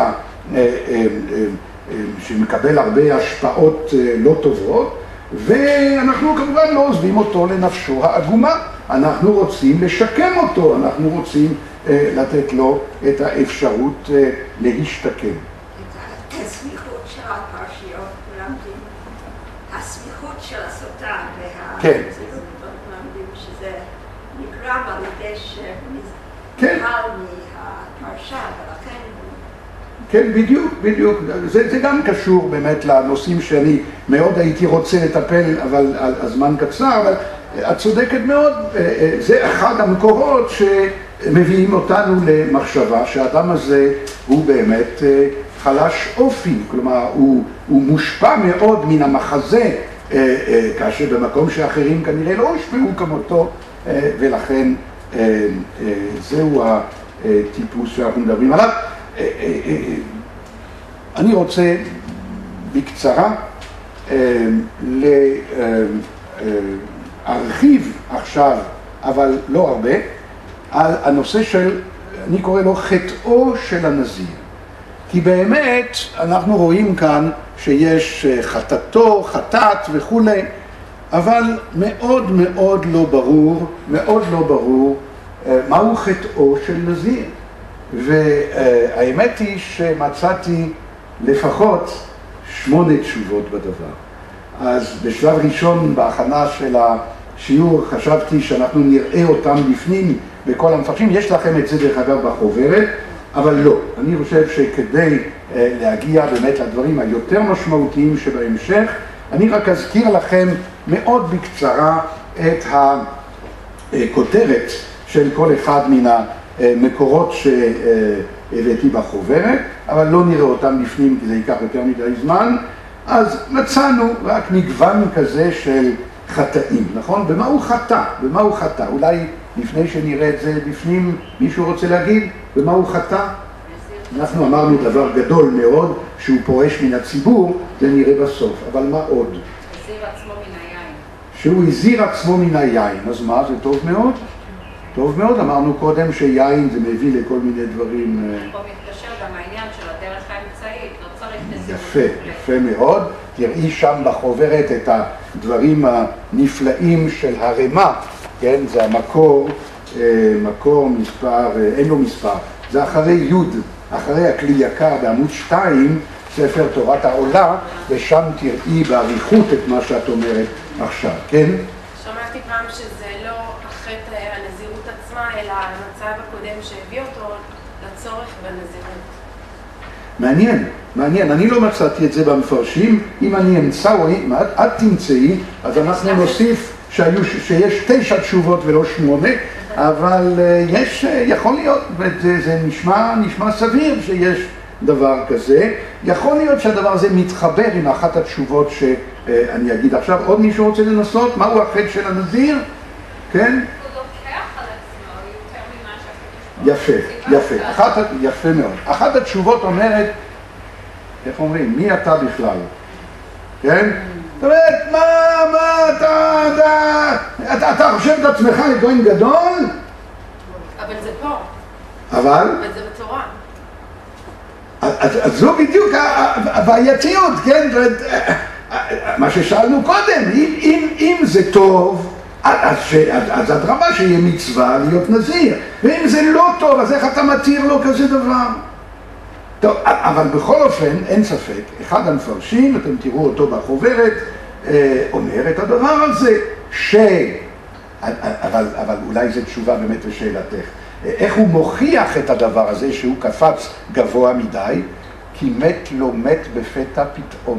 S1: שמקבל הרבה השפעות לא טובות, ואנחנו כמובן לא עוזבים אותו לנפשו העגומה. אנחנו רוצים לשקם אותו, אנחנו רוצים אה, לתת לו את האפשרות אה, להשתקם.
S6: את הסמיכות של הפרשיות, למדים, הסמיכות של הסוטה
S1: כן.
S6: למדים שזה נגרם על ידי
S1: כן.
S6: שנזכר מהפרשה, ולכן
S1: כן, בדיוק, בדיוק. זה, זה גם קשור באמת לנושאים שאני מאוד הייתי רוצה לטפל, אבל הזמן קצר, אבל את צודקת מאוד. זה אחד המקורות שמביאים אותנו למחשבה שהאדם הזה הוא באמת חלש אופי, כלומר הוא, הוא מושפע מאוד מן המחזה, כאשר במקום שאחרים כנראה לא הושפעו כמותו, ולכן זהו הטיפוס שאנחנו מדברים עליו. אני רוצה בקצרה להרחיב עכשיו, אבל לא הרבה, על הנושא של, אני קורא לו חטאו של הנזיר. כי באמת אנחנו רואים כאן שיש חטאתו, חטאת וכו', אבל מאוד מאוד לא ברור, מאוד לא ברור מהו חטאו של נזיר. והאמת היא שמצאתי לפחות שמונה תשובות בדבר. אז בשלב ראשון בהכנה של השיעור חשבתי שאנחנו נראה אותם בפנים בכל המפרשים. יש לכם את זה דרך אגב בחוברת, אבל לא. אני חושב שכדי להגיע באמת לדברים היותר משמעותיים שבהמשך, אני רק אזכיר לכם מאוד בקצרה את הכותרת של כל אחד מן ה... מקורות שהבאתי בחוברת, אבל לא נראה אותם לפנים כי זה ייקח יותר מדי זמן. אז מצאנו רק מגוון כזה של חטאים, נכון? במה הוא חטא? במה הוא חטא? אולי לפני שנראה את זה בפנים מישהו רוצה להגיד? במה הוא חטא?
S3: נזיר
S1: אנחנו אמרנו דבר גדול מאוד, שהוא פורש מן הציבור, זה נראה בסוף. אבל מה עוד?
S3: הזיר עצמו מן היין.
S1: שהוא הזיר עצמו מן היין. אז מה? זה טוב מאוד? טוב מאוד. אמרנו קודם שיין זה מביא לכל מיני דברים...
S3: פה מתקשר גם העניין של הדרך האמצעית, לא צריך נזירות.
S1: יפה, יפה מאוד. תראי שם בחוברת את הדברים הנפלאים של הרמה, כן? זה המקור, מקור מספר, אין לו מספר. זה אחרי י', אחרי הכלי יקר בעמוד שתיים, ספר תורת העולה, ושם תראי בעריכות את מה שאת אומרת עכשיו, כן?
S2: שמעתי פעם שזה לא החטא הנזירות עצמה, אלא המצב הקודם שהביא אותו לצורך בנזירות.
S1: מעניין, מעניין. אני לא מצאתי את זה במפרשים. אם אני אמצא או אם את תמצאי, אז אנחנו נוסיף שהיו, שיש תשע תשובות ולא שמונה, אבל יש, יכול להיות, זה נשמע, נשמע סביר שיש דבר כזה. יכול להיות שהדבר הזה מתחבר עם אחת התשובות שאני אגיד עכשיו. עוד מישהו רוצה לנסות? מהו החטא של הנזיר? כן? יפה, יפה, אחת, יפה מאוד. אחת התשובות אומרת, איך אומרים, מי אתה בכלל? כן? זאת אומרת, מה, מה, אתה, אתה, אתה, אתה חושב את עצמך לכהן גדול?
S2: אבל זה פה.
S1: אבל?
S2: אבל זה בתורה.
S1: אז, אז זו בדיוק הבעייתיות, כן? מה ששאלנו קודם, אם, אם, אם זה טוב, אז, אז, אז אדרבה שיהיה מצווה להיות נזיר, ואם זה לא טוב, אז איך אתה מתיר לו כזה דבר? טוב, אבל בכל אופן, אין ספק, אחד המפרשים, אתם תראו אותו בחוברת, אומר את הדבר הזה, ש... אבל, אבל אולי זו תשובה באמת לשאלתך. איך הוא מוכיח את הדבר הזה שהוא קפץ גבוה מדי? כי מת לא מת בפתע פתאום.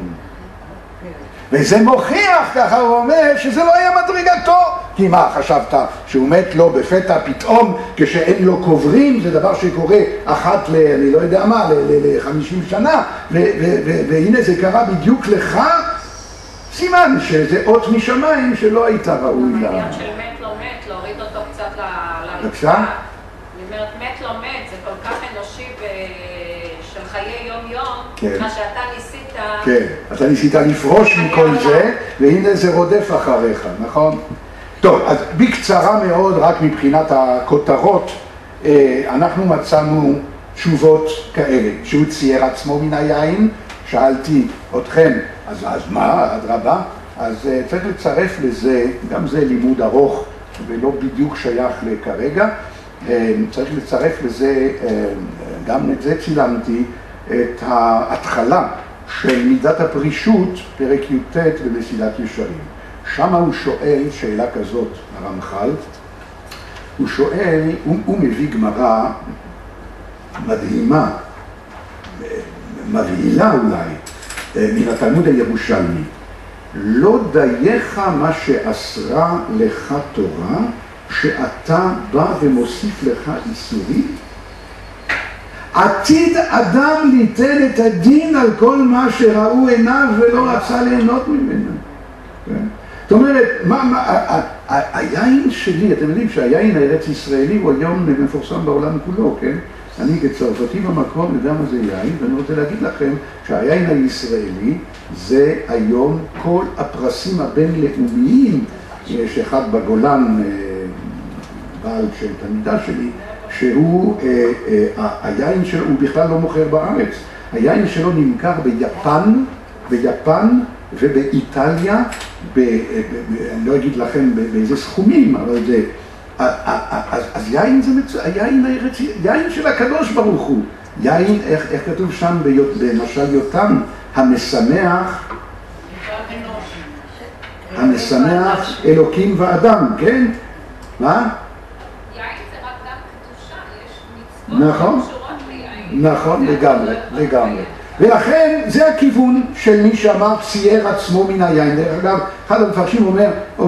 S1: וזה מוכיח, ככה הוא אומר, שזה לא היה מדרגתו. כי מה, חשבת שהוא מת לו בפתע פתאום כשאין לו קוברים? זה דבר שקורה אחת ל... אני לא יודע מה, ל-חמישים שנה, והנה זה קרה בדיוק לך, סימן שזה אות משמיים שלא הייתה ראוי לה.
S3: העניין של מת לא מת, להוריד אותו קצת לרצפה.
S1: בבקשה?
S3: אני אומרת, מת לא מת, זה כל כך אנושי של חיי יום-יום, מה שאתה ניסית...
S1: כן, אתה ניסית לפרוש מכל זה, והנה זה רודף אחריך, נכון? טוב, אז בקצרה מאוד, רק מבחינת הכותרות, אנחנו מצאנו תשובות כאלה, שהוא צייר עצמו מן היין, שאלתי אתכם, אז, אז מה, אדרבה? אז צריך לצרף לזה, גם זה לימוד ארוך ולא בדיוק שייך לכרגע, צריך לצרף לזה, גם את זה צילמתי, את ההתחלה של מידת הפרישות, פרק י"ט במסילת ישרים. שם הוא שואל שאלה כזאת, הרמח"ל, הוא שואל, הוא, הוא מביא גמרא מדהימה, מבהילה אולי, מן התלמוד הירושלמי. לא דייך מה שאסרה לך תורה, שאתה בא ומוסיף לך איסורים? עתיד אדם ליתן את הדין על כל מה שראו עיניו ולא רצה ליהנות ממנו. זאת אומרת, מה, מה, היין שלי, אתם יודעים שהיין הארץ ישראלי הוא היום מפורסם בעולם כולו, כן? אני כצרפתי במקום יודע מה זה יין, ואני רוצה להגיד לכם שהיין הישראלי זה היום כל הפרסים הבינלאומיים. יש אחד בגולן, בעל של תלמידה שלי, שהוא, היין שלו הוא בכלל לא מוכר בארץ. היין שלו נמכר ביפן, ביפן ובאיטליה, ב, אני לא אגיד לכם באיזה סכומים, אבל זה, אז, אז יין זה מצו... היין הארץ, יין של הקדוש ברוך הוא. יין, איך, איך כתוב שם במשל יותם, המשמח, המשמח אלוקים ואדם, כן? מה? נכון, נכון, לגמרי, לגמרי. ולכן זה הכיוון של מי שאמר צייר עצמו מן היין. דרך אגב, אחד המפרשים אומר,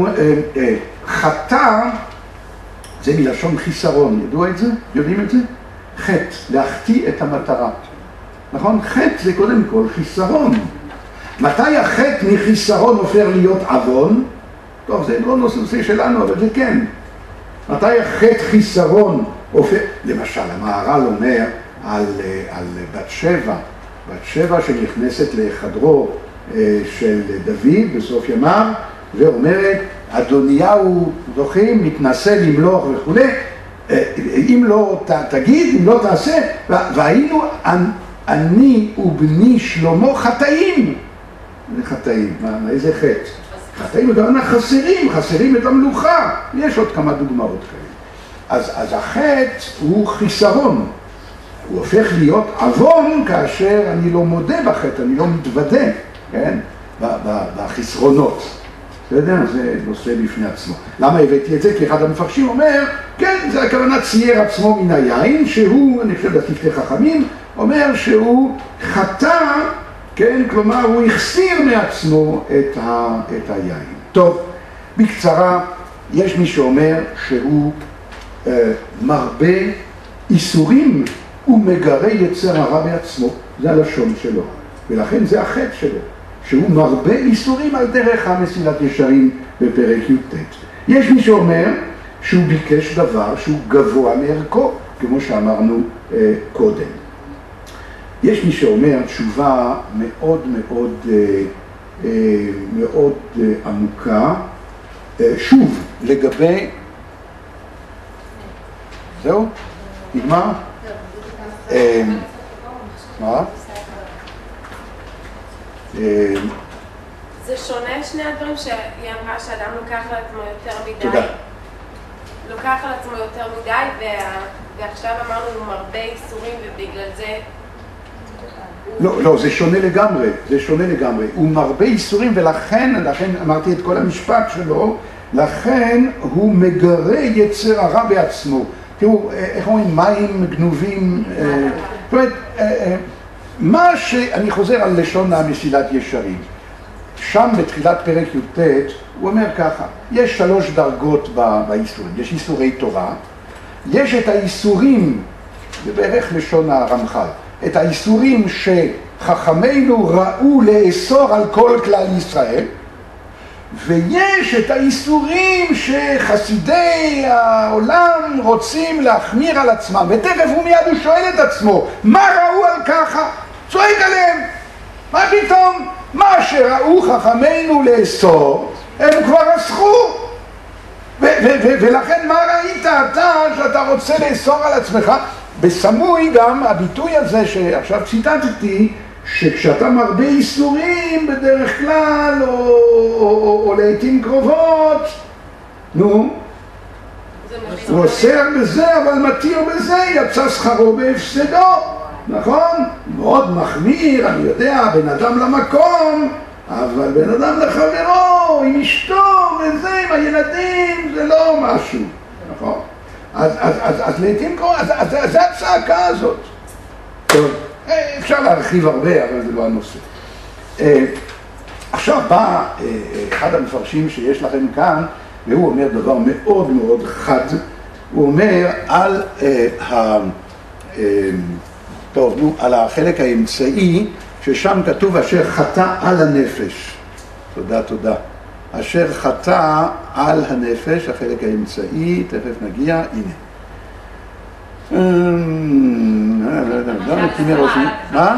S1: חטא זה מלשון חיסרון, ידעו את זה? יודעים את זה? חטא, להחטיא את המטרה. נכון? חטא זה קודם כל חיסרון. מתי החטא מחיסרון הופך להיות עוון? טוב, זה לא נושא שלנו, אבל זה כן. מתי החטא חיסרון הופך, למשל, המהר"ל אומר על, על בת שבע, בת שבע שנכנסת לחדרו של דוד בסוף ימיו, ואומרת, אדוניהו, זוכרים, מתנסה למלוך וכו', אם לא ת, תגיד, אם לא תעשה, והיינו אני ובני שלמה חטאים. זה חטאים, מה, איזה חטא? חטאים וגם חסרים, חסרים את המלוכה. יש עוד כמה דוגמאות כאלה. אז, אז החטא הוא חיסרון. הוא הופך להיות עוון כאשר אני לא מודה בחטא, אני לא מתוודה, כן? בחסרונות. בסדר? זה נושא בפני עצמו. למה הבאתי את זה? כי אחד המפרשים אומר, כן, זה הכוונה צייר עצמו מן היין, שהוא, אני חושב בתפתי חכמים, אומר שהוא חטא, כן? כלומר, הוא החסיר מעצמו את, ה, את היין. טוב, בקצרה, יש מי שאומר שהוא אה, מרבה איסורים ומגרה יצר הרע בעצמו. זה הלשון שלו. ולכן זה החטא שלו. שהוא מרבה איסורים על דרך המסילת ישרים בפרק י"ט. יש מי שאומר שהוא ביקש דבר שהוא גבוה מערכו, כמו שאמרנו אה, קודם. יש מי שאומר תשובה מאוד מאוד אה, אה, מאוד אה, עמוקה, אה, שוב, לגבי... זהו? נגמר? אה, מה?
S2: זה שונה שני הדברים שהיא אמרה שאדם לוקח על עצמו יותר מדי.
S1: תודה.
S2: לוקח על עצמו יותר מדי, ועכשיו אמרנו הוא מרבה איסורים ובגלל זה...
S1: לא, לא, זה שונה לגמרי, זה שונה לגמרי. הוא מרבה איסורים ולכן, לכן אמרתי את כל המשפט שלו, לכן הוא מגרה יצר הרע בעצמו. תראו, איך אומרים, מים גנובים, זאת אומרת, מה שאני חוזר על לשון המסילת ישרים, שם בתחילת פרק י"ט הוא אומר ככה, יש שלוש דרגות באיסורים, יש איסורי תורה, יש את האיסורים, זה בערך לשון הרמח"ל, את האיסורים שחכמינו ראו לאסור על כל כלל ישראל, ויש את האיסורים שחסידי העולם רוצים להחמיר על עצמם, ותכף הוא מיד הוא שואל את עצמו, מה ראו על ככה? צועק עליהם, מה פתאום? מה שראו חכמינו לאסור, הם כבר אסכו. ולכן מה ראית אתה שאתה רוצה לאסור על עצמך? בסמוי גם הביטוי הזה שעכשיו ציטטתי, שכשאתה מרבה איסורים בדרך כלל, או, או, או, או לעתים קרובות, נו, הוא אוסר בזה אבל מתיר בזה, יצא שכרו בהפסדו. נכון? מאוד מחמיר, אני יודע, בן אדם למקום, אבל בן אדם לחברו, עם אשתו וזה, עם הילדים, זה לא משהו, נכון? אז, אז, אז, אז לעתים קוראים, אז, אז, אז זה הצעקה הזאת. טוב, אפשר להרחיב הרבה, אבל זה לא הנושא. עכשיו בא אחד המפרשים שיש לכם כאן, והוא אומר דבר מאוד מאוד חד, הוא אומר על ה... טוב, נו, על החלק האמצעי, ששם כתוב אשר חטא על הנפש. תודה, תודה. אשר חטא על הנפש, החלק האמצעי, תכף נגיע, הנה. מה?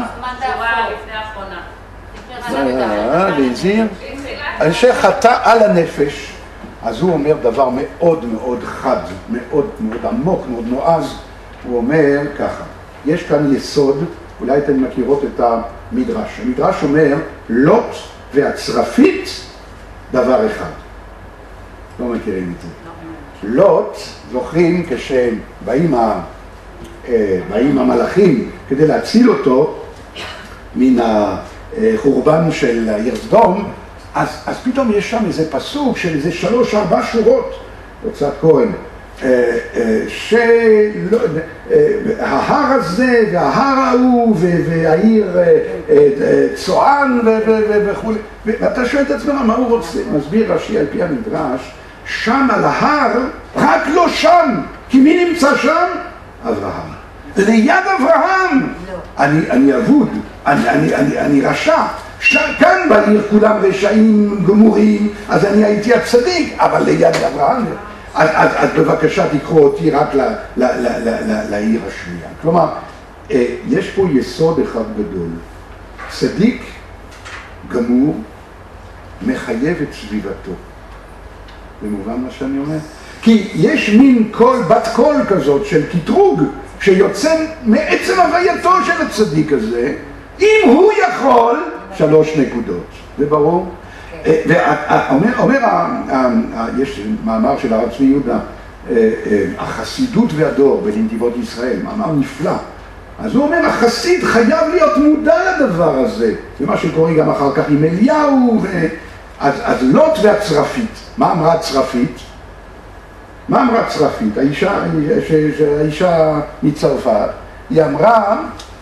S1: להזהיר. אשר חטא על הנפש, אז הוא אומר דבר מאוד מאוד חד, מאוד מאוד עמוק, מאוד נועז. הוא אומר ככה. יש כאן יסוד, אולי אתן מכירות את המדרש. המדרש אומר, לוט והצרפית דבר אחד. לא מכירים את זה. לוט, זוכרים, כשבאים המלאכים כדי להציל אותו מן החורבן של העיר סדום, אז, אז פתאום יש שם איזה פסוק של איזה שלוש ארבע שורות, הוצאת כהן. שההר הזה וההר ההוא והעיר צוען וכו', ואתה שואל את עצמך מה הוא רוצה. מסביר רש"י על פי המדרש, שם על ההר, רק לא שם, כי מי נמצא שם? אברהם. ליד אברהם אני אבוד, אני רשע. כאן בעיר כולם רשעים גמורים, אז אני הייתי הצדיק, אבל ליד אברהם. אז, אז, אז בבקשה תקחו אותי רק ל, ל, ל, ל, ל, לעיר השנייה. כלומר, יש פה יסוד אחד גדול. צדיק גמור מחייב את סביבתו. במובן מה שאני אומר? כי יש מין קול, בת קול כזאת של קטרוג, שיוצא מעצם הווייתו של הצדיק הזה, אם הוא יכול, שלוש נקודות. זה ברור? ואומר, אומר, יש מאמר של הרב צבי יהודה, החסידות והדור בנתיבות ישראל, מאמר נפלא. אז הוא אומר, החסיד חייב להיות מודע לדבר הזה, ומה שקורה גם אחר כך עם אליהו, אז, אז לוט והצרפית. מה אמרה הצרפית? מה אמרה הצרפית? האישה, האישה מצרפת, היא אמרה,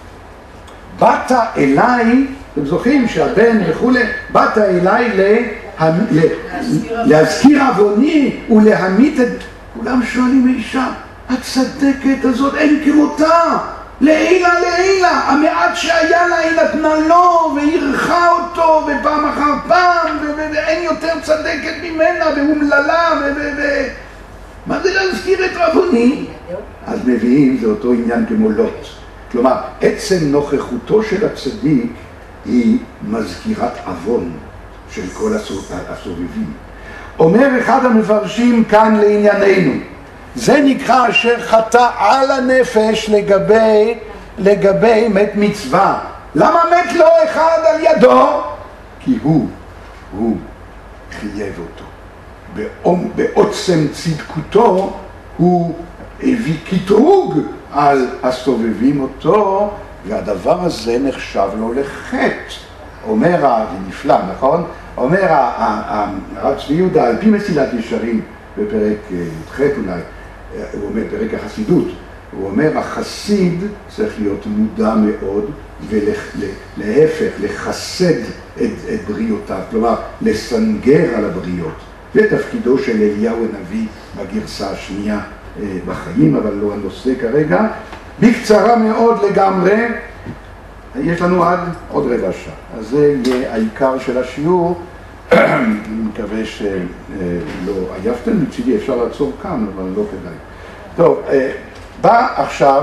S1: באת אליי, אתם זוכרים שהבן וכולי, באת אליי לה, לה, להזכיר עווני ולהמית את... כולם שואלים האישה, הצדקת הזאת אין כמותה, לעילה לעילה, המעט שהיה לה היא נתנה לו והרחה אותו ופעם אחר פעם, ואין יותר צדקת ממנה, והומללה, ו... מה זה להזכיר את עווני? אז מביאים, זה אותו עניין כמו לוט. כלומר, עצם נוכחותו של הצדיק היא מזכירת עוון של כל הסובבים. אומר אחד המפרשים כאן לענייננו, זה נקרא אשר חטא על הנפש לגבי, לגבי מת מצווה. למה מת לו אחד על ידו? כי הוא, הוא חייב אותו. בעוצם צדקותו הוא הביא קטרוג על הסובבים אותו, והדבר הזה נחשב לו לחטא. אומר, זה נפלא, נכון? אומר הרב צבי יהודה, על פי מסילת ישרים, בפרק ח' אולי, הוא אומר, פרק החסידות, הוא אומר, החסיד צריך להיות מודע מאוד, ולהפך, לחסד את, את בריאותיו, כלומר, לסנגר על הבריות. זה תפקידו של אליהו הנביא בגרסה השנייה בחיים, אבל לא הנושא כרגע. בקצרה מאוד לגמרי, יש לנו עד עוד רבע שעה. אז זה יהיה העיקר של השיעור. אני מקווה שלא עייפתם, מצידי אפשר לעצור כאן, אבל לא כדאי. טוב, בא עכשיו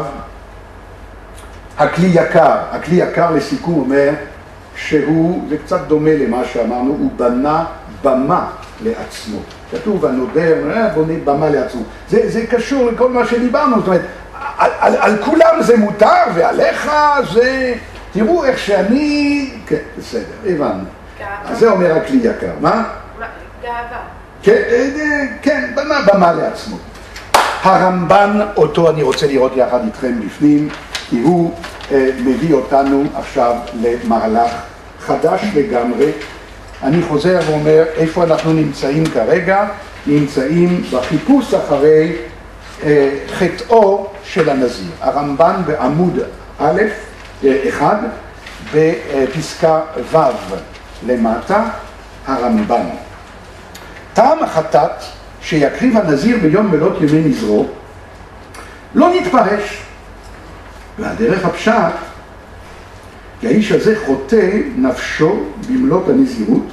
S1: הכלי יקר. הכלי יקר לסיכום אומר שהוא, זה קצת דומה למה שאמרנו, הוא בנה במה לעצמו. כתוב, הנודר, בונה במה לעצמו. זה, זה קשור לכל מה שדיברנו, זאת אומרת, על, על, על כולם זה מותר, ועליך זה... תראו איך שאני... כן, בסדר, הבנו. אז זה אומר הכלי יקר. מה?
S2: גאווה.
S1: כן, כן, בנה במה לעצמו. הרמב"ן, אותו אני רוצה לראות יחד איתכם בפנים, כי הוא אה, מביא אותנו עכשיו למהלך חדש לגמרי. אני חוזר ואומר איפה אנחנו נמצאים כרגע, נמצאים בחיפוש אחרי אה, חטאו של הנזיר. הרמב"ן בעמוד א', אחד, בפסקה ו' למטה, הרמב"ן. טעם החטאת שיקריב הנזיר ביום מלות ימי נזרו לא נתפרש, והדרך הפשט כי האיש הזה חוטא נפשו במלות הנזירות,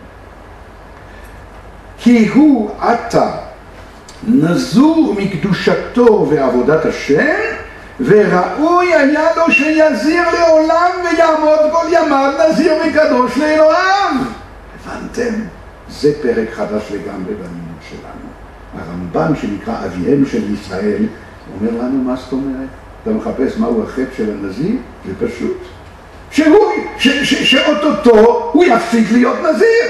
S1: כי הוא עתה נזור מקדושתו ועבודת השם, וראוי היה לו שיזיר לעולם ויעמוד כל ימיו נזיר וקדוש לאלוהיו. הבנתם? זה פרק חדש לגמרי בלימוד שלנו. הרמב"ן שנקרא אביהם של ישראל אומר לנו, מה זאת אומרת? אתה מחפש מהו החטא של הנזיר? זה פשוט. שהוא, ש, ש, שאוטוטו הוא יפסיק להיות נזיר.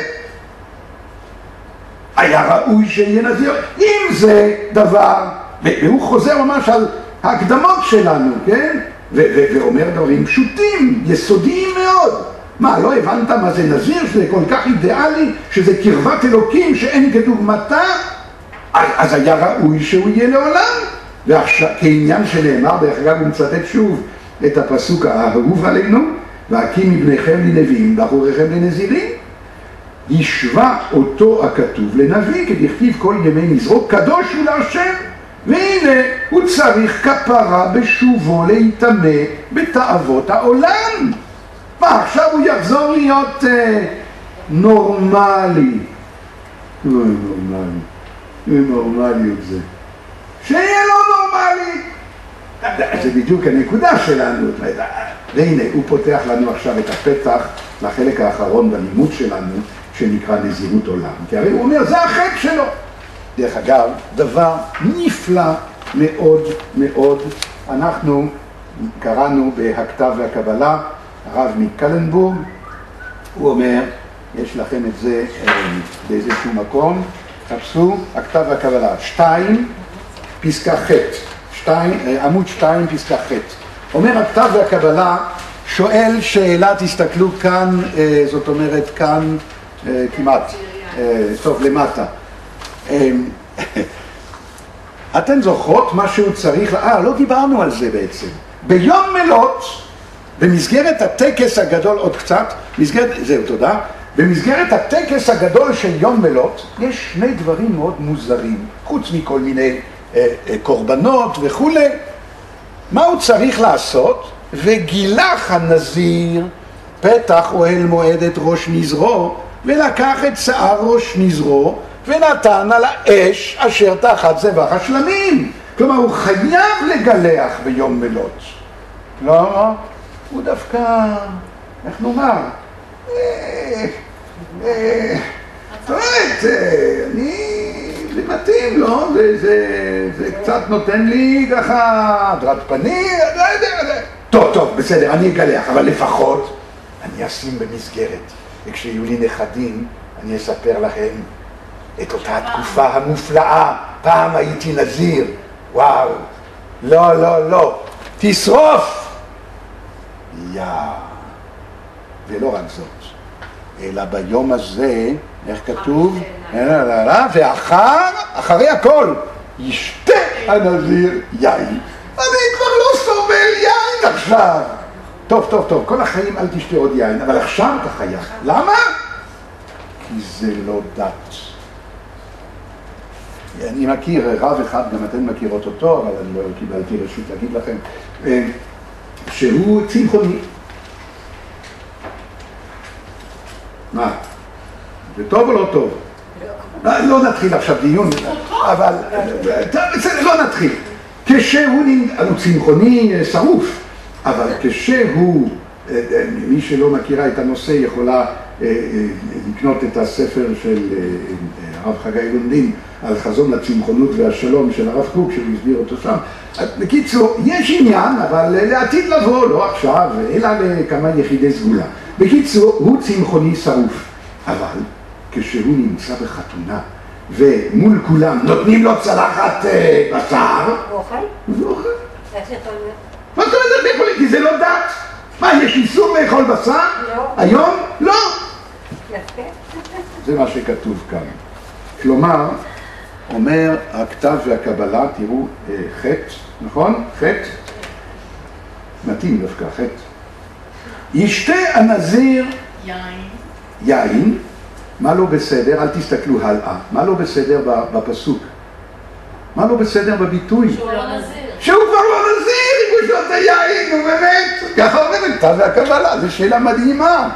S1: היה ראוי שיהיה נזיר. אם זה דבר, והוא חוזר ממש על ההקדמות שלנו, כן? ו- ו- ואומר דברים פשוטים, יסודיים מאוד. מה, לא הבנת מה זה נזיר? שזה כל כך אידיאלי, שזה קרבת אלוקים שאין כדוגמתה? אז, אז היה ראוי שהוא יהיה לעולם. ועכשיו, כעניין שנאמר, דרך אגב הוא מצטט שוב את הפסוק האהוב עלינו, והקים מבניכם לנביאים ואחוריכם לנזירים. ישווה אותו הכתוב לנביא, כדכתיב כל ימי נזרו, קדוש הוא להשם. והנה הוא צריך כפרה בשובו להיטמא בתאוות העולם. מה, עכשיו הוא יחזור להיות אה, נורמלי. לא נורמלי, זה נורמליות זה. שיהיה לא נורמלי. זה בדיוק הנקודה שלנו. והנה, הוא פותח לנו עכשיו את הפתח לחלק האחרון בלימוד שלנו, שנקרא נזירות עולם. כי הרי הוא אומר, זה החטא שלו. דרך אגב, דבר נפלא מאוד מאוד, אנחנו קראנו בהכתב והקבלה, הרב מקלנבורג, הוא אומר, יש לכם את זה באיזשהו מקום, חפשו, הכתב והקבלה, שתיים, פסקה ח', שתיים, עמוד שתיים, פסקה ח'. אומר הכתב והקבלה, שואל שאלה, תסתכלו כאן, זאת אומרת כאן, כמעט, טוב, למטה. אתן זוכרות מה שהוא צריך, אה, לא דיברנו על זה בעצם. ביום מלות, במסגרת הטקס הגדול, עוד קצת, מסגרת, זהו, תודה. במסגרת הטקס הגדול של יום מלות, יש שני דברים מאוד מוזרים, חוץ מכל מיני אה, אה, קורבנות וכולי. מה הוא צריך לעשות? וגילח הנזיר פתח אוהל מועד את ראש נזרו, ולקח את שיער ראש נזרו, ונתן על האש אשר תחת זבח השלמים. כלומר, הוא חייב לגלח ביום מלות. כלומר, הוא דווקא, איך נאמר, זאת אומרת, אני, זה מתאים, לא? זה קצת נותן לי ככה דרת פנים, טוב, טוב, בסדר, אני אגלח, אבל לפחות אני אשים במסגרת. וכשיהיו לי נכדים, אני אספר לכם את אותה תקופה המופלאה. פעם הייתי נזיר, וואו, לא, לא, לא, תשרוף! יא, ולא רק זאת, אלא ביום הזה, איך כתוב? ואחר, אחרי הכל, ישתה הנזיר יין. אני כבר לא סובל יין עכשיו. טוב, טוב, טוב, כל החיים אל תשתה עוד יין, אבל עכשיו אתה חייב. למה? כי זה לא דת. אני מכיר רב אחד, גם אתן מכירות אותו, אבל אני לא קיבלתי רשות להגיד לכם, שהוא צמחוני. מה? זה טוב או לא טוב? לא נתחיל עכשיו דיון, אבל בסדר, לא נתחיל. כשהוא צמחוני שרוף, אבל כשהוא, מי שלא מכירה את הנושא יכולה לקנות את הספר של הרב חגי גונדין על חזון הצמחונות והשלום של הרב קוק, שהוא הסביר אותו שם. בקיצור, יש עניין, אבל לעתיד לבוא, לא עכשיו, אלא לכמה יחידי סגולה. בקיצור, הוא צמחוני שרוף, אבל כשהוא נמצא בחתונה ומול כולם נותנים לו צלחת בשר, הוא אוכל? הוא אוכל. איך יכול להיות? מה זאת אומרת לאכול? כי זה לא דת. מה, יש איסור לאכול בשר? לא. היום? לא. יפה. זה מה שכתוב כאן. כלומר, אומר הכתב והקבלה, תראו, חטא, נכון? חטא. מתאים דווקא, חטא. ישתה הנזיר יין. יין. מה לא בסדר? אל תסתכלו הלאה. מה לא בסדר בפסוק? מה לא בסדר בביטוי?
S3: שהוא לא נזיר.
S1: שהוא כבר לא נזיר, אם הוא שותה יין, הוא באמת. ככה אומר הכתב והקבלה, זו שאלה מדהימה.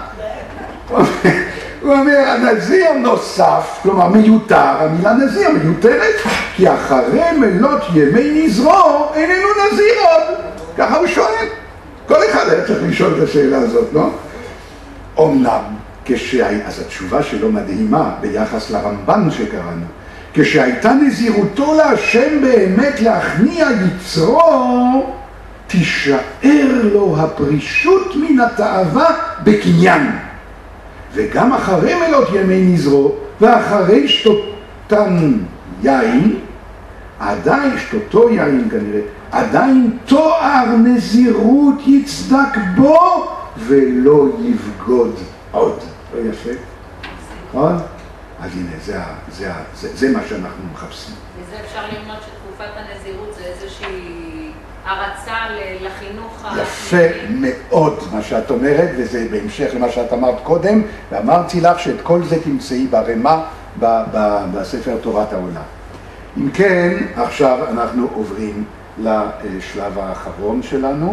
S1: הוא אומר, הנזיר נוסף, כלומר מיותר, המילה נזיר מיותרת, כי אחרי מלות ימי נזרו, איננו נזיר עוד. ככה הוא שואל. כל אחד היה צריך לשאול את השאלה הזאת, לא? אומנם, כשהי... אז התשובה שלו מדהימה ביחס לרמב"ן שקראנו. כשהייתה נזירותו להשם באמת להכניע יצרו, תישאר לו הפרישות מן התאווה בקניין. וגם אחרי מלות ימי נזרו, ואחרי שתותן יין, עדיין, שתותו יין כנראה, עדיין תואר נזירות יצדק בו, ולא יבגוד עוד. לא יפה? נכון? אז הנה, זה, זה, זה, זה מה שאנחנו מחפשים.
S3: וזה אפשר ללמוד שתקופת הנזירות זה איזושהי הרצה לחינוך...
S1: יפה מאוד מה שאת אומרת, וזה בהמשך למה שאת אמרת קודם, ואמרתי לך שאת כל זה תמצאי ברמה ב, ב, בספר תורת העולם. אם כן, עכשיו אנחנו עוברים לשלב האחרון שלנו,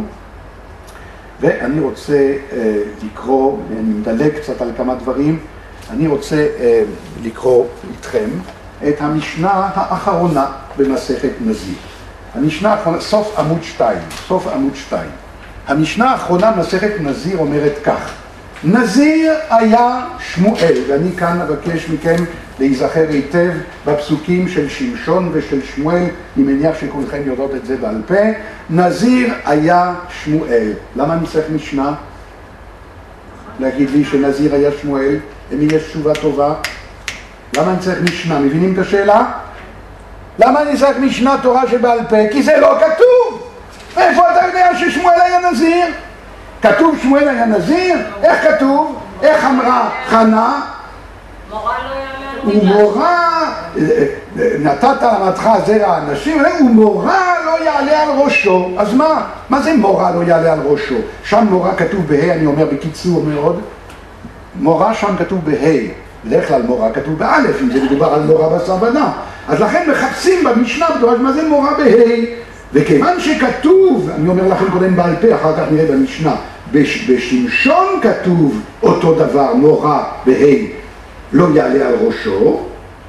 S1: ואני רוצה לקרוא, אני מדלג קצת על כמה דברים, אני רוצה לקרוא איתכם את המשנה האחרונה במסכת נזיר. המשנה האחרונה, סוף עמוד שתיים, סוף עמוד שתיים. המשנה האחרונה מסכת נזיר אומרת כך: נזיר היה שמואל, ואני כאן אבקש מכם להיזכר היטב בפסוקים של שמשון ושל שמואל, אני מניח שכולכם יודעות את זה בעל פה. נזיר היה שמואל. למה אני צריך משנה? להגיד לי שנזיר היה שמואל, למי יש תשובה טובה? למה אני צריך משנה? מבינים את השאלה? למה אני צריך משנה תורה שבעל פה? כי זה לא כתוב. איפה אתה יודע ששמואל היה נזיר? כתוב שמואל היה נזיר? איך כתוב? איך אמרה חנה?
S3: מורה לא יעלה על
S1: ומורה, נתת למתך זרע האנשים, ומורה לא יעלה על ראשו. אז מה? מה זה מורה לא יעלה על ראשו? שם מורה כתוב בה', אני אומר בקיצור מאוד. מורה שם כתוב בה', בדרך כלל מורה כתוב באלף, אם זה מדובר על מורה בשר ודם. אז לכן מחפשים במשנה בדורש מה זה מורה בה', וכיוון שכתוב, אני אומר לכם קודם בעל פה, אחר כך נראה במשנה, בש, בשמשון כתוב אותו דבר, מורה בה' לא יעלה על ראשו,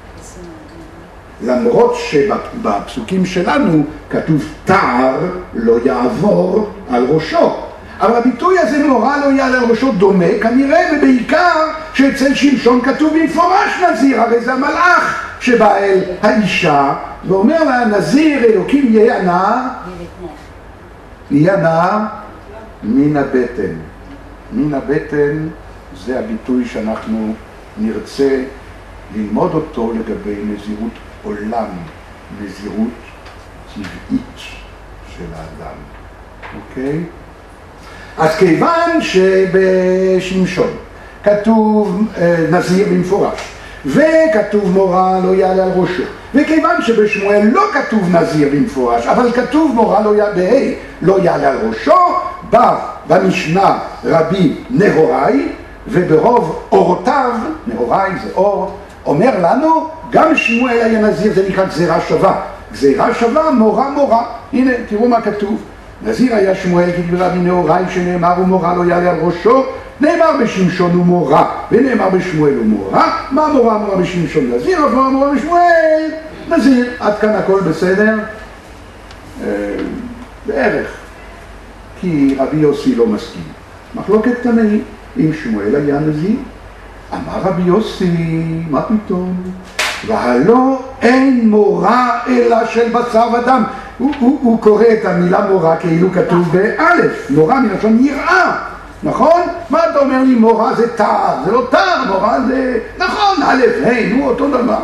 S1: למרות שבפסוקים שלנו כתוב תער לא יעבור על ראשו. אבל הביטוי הזה מורה לא יעלה על ראשו דומה כנראה, ובעיקר שאצל שמשון כתוב במפורש נזיר, הרי זה המלאך שבא אל האישה ואומר לה נזיר אלוקים יהיה הנער, יהיה הנער מן הבטן. מן הבטן זה הביטוי שאנחנו נרצה ללמוד אותו לגבי נזירות עולם, נזירות טבעית של האדם. אוקיי? אז כיוון שבשמשון כתוב נזיר במפורש וכתוב מורה לא יעלה על ראשו, וכיוון שבשמואל לא כתוב נזיר במפורש אבל כתוב מורה לא יעלה, בה' לא יעלה על ראשו, בא במשנה רבי נהוראי וברוב אורותיו, נהוראי זה אור, אומר לנו גם שמואל היה נזיר, זה נקרא גזירה שווה. גזירה שווה מורה מורה. הנה תראו מה כתוב, נזיר היה שמואל כי דיבר רבי נהוראי שנאמר ומורה לא יעלה על ראשו, נאמר בשמשון ומורה ונאמר בשמואל ומורה. מה מורה מורה בשמשון נזיר, אבל מורה מורה בשמואל נזיר. עד כאן הכל בסדר? אה, בערך, כי רבי יוסי לא מסכים. מחלוקת תנאי, אם שמואל היה נזיר, אמר רבי יוסי, מה פתאום? והלא אין מורה אלא של בשר ודם. הוא, הוא, הוא קורא את המילה מורה כאילו כתוב באלף, מורה מלשון יראה, נכון? מה אתה אומר לי מורה זה תער? זה לא תער, מורה זה, נכון, א', ה', נו אותו דבר.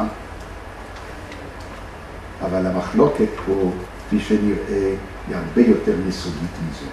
S1: אבל המחלוקת פה, כפי שנראה, היא הרבה יותר יסודית מזה.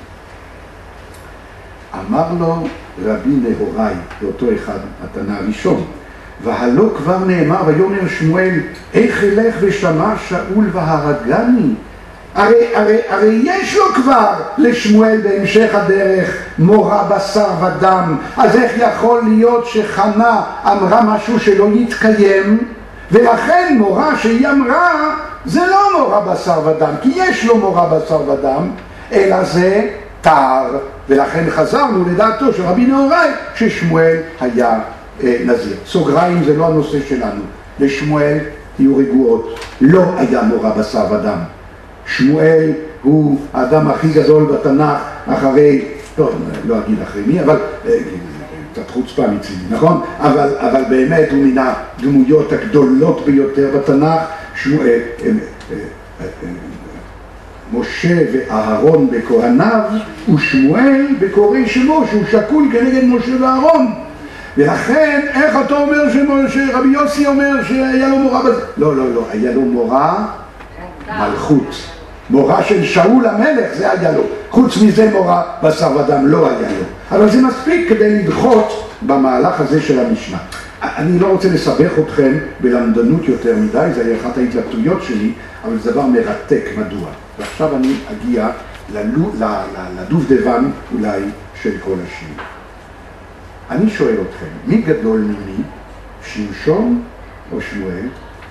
S1: אמר לו רבי נהוראי, לאותו אחד, התנא הראשון, והלא כבר נאמר ויאמר שמואל, איך אלך ושמע שאול והרגני? הרי, הרי, הרי יש לו כבר לשמואל בהמשך הדרך מורה בשר ודם, אז איך יכול להיות שחנה אמרה משהו שלא יתקיים, ולכן מורה שהיא אמרה זה לא מורה בשר ודם, כי יש לו מורה בשר ודם, אלא זה תער, ולכן חזרנו לדעתו של רבי נהוראי ששמואל היה אה, נזיר. סוגריים זה לא הנושא שלנו, לשמואל תהיו רגועות, לא היה מורה בשר ודם. שמואל הוא האדם הכי גדול בתנ"ך אחרי, טוב, לא אגיד אחרי מי, אבל אה, קצת חוצפה מצידי, נכון? אבל, אבל באמת הוא מן הדמויות הגדולות ביותר בתנ"ך. שמואל, אה, אה, אה, אה, משה ואהרון בכהניו ושמואל בקוראי שמו, שהוא שקול כנגד משה ואהרון. ולכן איך אתה אומר שרבי יוסי אומר שהיה לו מורה בזה? לא, לא, לא, היה לו מורה מלכות, מורה של שאול המלך, זה היה לו. חוץ מזה מורה בשר ודם לא היה לו. אבל זה מספיק כדי לדחות במהלך הזה של המשנה. אני לא רוצה לסבך אתכם בלמדנות יותר מדי, זה היה אחת ההתלבטויות שלי, אבל זה דבר מרתק. מדוע? ועכשיו אני אגיע לדובדבן אולי של כל השני. אני שואל אתכם, מי גדול ממי? שמשון או שמואל?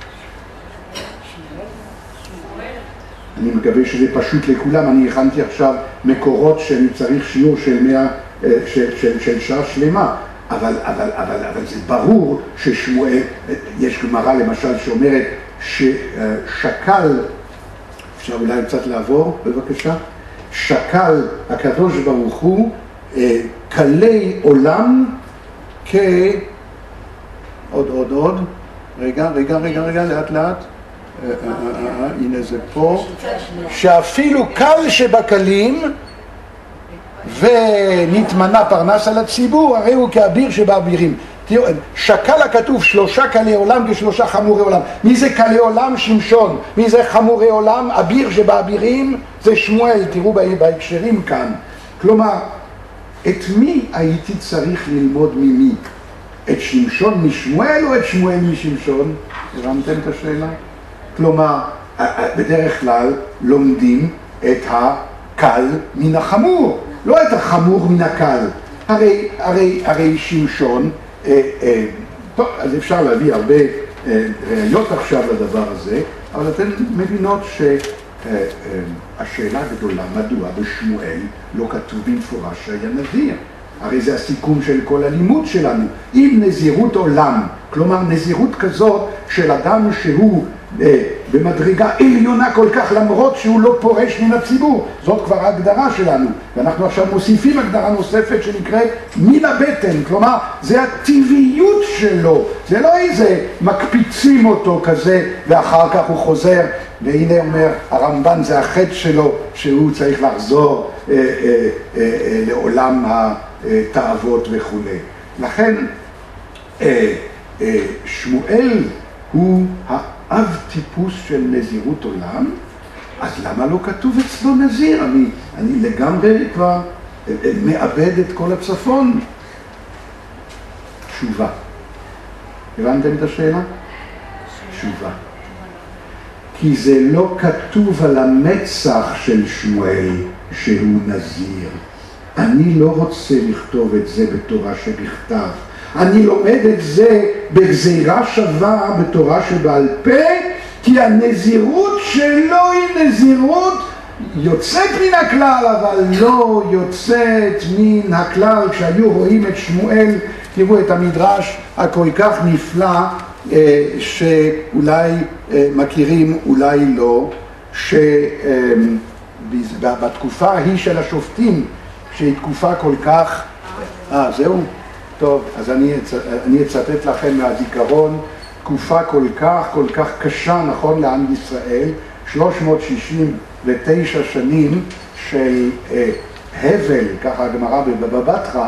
S1: אני מקווה שזה פשוט לכולם. אני הכנתי עכשיו מקורות שאני צריך שיעור של, מאה, של, של, של שעה שלמה, אבל, אבל, אבל, אבל זה ברור ששמואל, יש גמרא למשל שאומרת ששקל אפשר אולי קצת לעבור, בבקשה. שקל הקדוש ברוך הוא כלי עולם כ... עוד, עוד, עוד. רגע, רגע, רגע, רגע, לאט, לאט. הנה זה פה. שאפילו קל שבקלים ונתמנה פרנס על הציבור, הרי הוא כאביר שבאבירים. תראו, שקל הכתוב שלושה קלי עולם כשלושה חמורי עולם. מי זה קלי עולם? שמשון. מי זה חמורי עולם? אביר שבאבירים זה שמואל. תראו בהקשרים כאן. כלומר, את מי הייתי צריך ללמוד ממי? את שמשון משמואל או את שמואל משמשון? הבנתם את השאלה? כלומר, בדרך כלל לומדים את הקל מן החמור, לא את החמור מן הקל. הרי, הרי, הרי שמשון, אה, אה, טוב, אז אפשר להביא הרבה אה, ראיות עכשיו לדבר הזה, אבל אתן מבינות שהשאלה הגדולה, מדוע בשמואל לא כתוב במפורש שהיה נזיר? הרי זה הסיכום של כל הלימוד שלנו. אם נזירות עולם, כלומר נזירות כזאת של אדם שהוא אה, במדרגה עליונה כל כך, למרות שהוא לא פורש מן הציבור, זאת כבר ההגדרה שלנו. ואנחנו עכשיו מוסיפים הגדרה נוספת שנקראת מן הבטן, כלומר זה הטבעיות שלו, זה לא איזה מקפיצים אותו כזה ואחר כך הוא חוזר, והנה אומר הרמב"ן זה החטא שלו שהוא צריך לחזור אה, אה, אה, אה, לעולם התאוות וכו'. לכן אה, אה, שמואל הוא האב טיפוס של נזירות עולם, אז למה לא כתוב אצלו נזיר? אני, אני לגמרי כבר מאבד את כל הצפון. תשובה. הבנתם את השאלה? תשובה. כי זה לא כתוב על המצח של שמואל שהוא נזיר. אני לא רוצה לכתוב את זה בתורה שבכתב. אני לומד את זה בגזירה שווה בתורה שבעל פה, כי הנזירות שלו היא נזירות יוצאת מן הכלל, אבל לא יוצאת מן הכלל. כשהיו רואים את שמואל, תראו את המדרש הכל כך נפלא, שאולי מכירים, אולי לא, שבתקופה ההיא של השופטים, שהיא תקופה כל כך... אה, זהו? טוב, אז אני, אני אצטט לכם מהזיכרון, תקופה כל כך, כל כך קשה, נכון, לעם ישראל, שלוש מאות שישים ותשע שנים של אה, הבל, ככה הגמרא בבבא בתרא,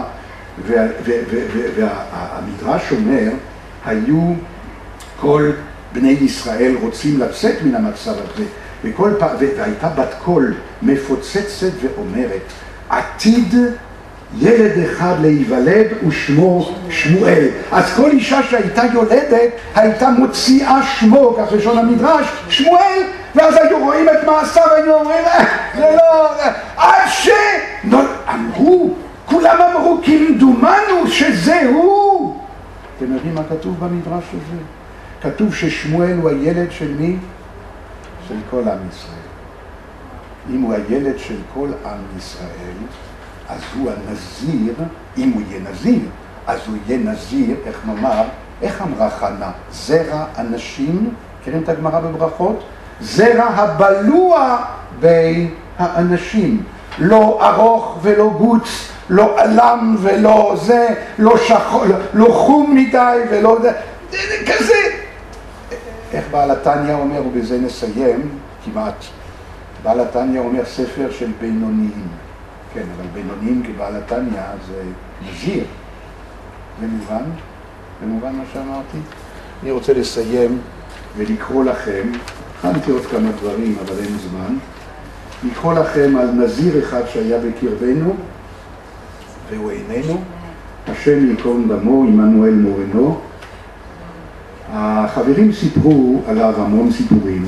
S1: והמדרש אומר, היו כל בני ישראל רוצים לצאת מן המצב הזה, וכל פעם, והייתה בת קול מפוצצת ואומרת, עתיד ילד אחד להיוולד ושמו שמואל. אז כל אישה שהייתה יולדת הייתה מוציאה שמו, כך לשון המדרש, שמואל, ואז היו רואים את מעשיו והיו אומרים, זה לא... עד ש... אמרו, כולם אמרו, כמדומנו שזה הוא. אתם יודעים מה כתוב במדרש הזה? כתוב ששמואל הוא הילד של מי? של כל עם ישראל. אם הוא הילד של כל עם ישראל, אז הוא הנזיר, אם הוא יהיה נזיר, אז הוא יהיה נזיר, איך נאמר, איך אמרה חנה? זרע אנשים, מכירים את הגמרא בברכות? זרע הבלוע בין האנשים. לא ארוך ולא גוץ, לא עלם ולא זה, לא שחור, לא חום מדי ולא זה, כזה. איך בעל התניא אומר, ובזה נסיים כמעט, בעל התניא אומר ספר של בינוניים. כן, אבל בינוניים כבעל התניא זה נזיר. זה מובן? זה מובן מה שאמרתי? אני רוצה לסיים ולקרוא לכם, הכנתי עוד כמה דברים אבל אין זמן, לקרוא לכם על נזיר אחד שהיה בקרבנו והוא איננו, השם ייקום דמו, עמנואל מורנו. החברים סיפרו עליו המון סיפורים,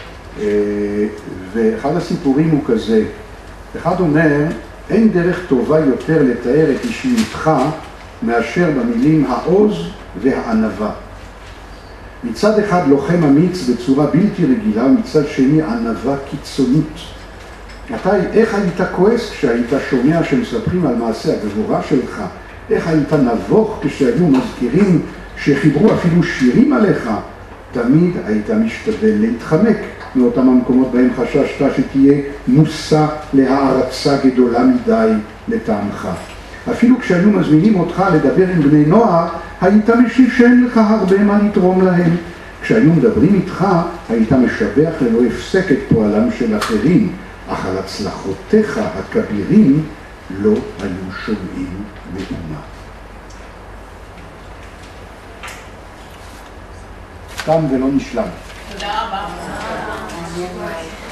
S1: ואחד הסיפורים הוא כזה, אחד אומר, אין דרך טובה יותר לתאר את אישיותך מאשר במילים העוז והענווה. מצד אחד לוחם אמיץ בצורה בלתי רגילה, ומצד שני ענווה קיצונית. אתה, איך היית כועס כשהיית שומע שמספרים על מעשה הגבורה שלך? איך היית נבוך כשהיו מזכירים שחיברו אפילו שירים עליך? תמיד היית משתדל להתחמק. מאותם המקומות בהם חששת שתהיה מושא להערצה גדולה מדי לטעמך. אפילו כשהיו מזמינים אותך לדבר עם בני נוער, היית משיב שאין לך הרבה מה לתרום להם. כשהיו מדברים איתך, היית משבח ללא הפסק את פועלם של אחרים, אך על הצלחותיך הכבירים לא היו שומעים מאומה. תם ולא נשלם.
S3: תודה רבה.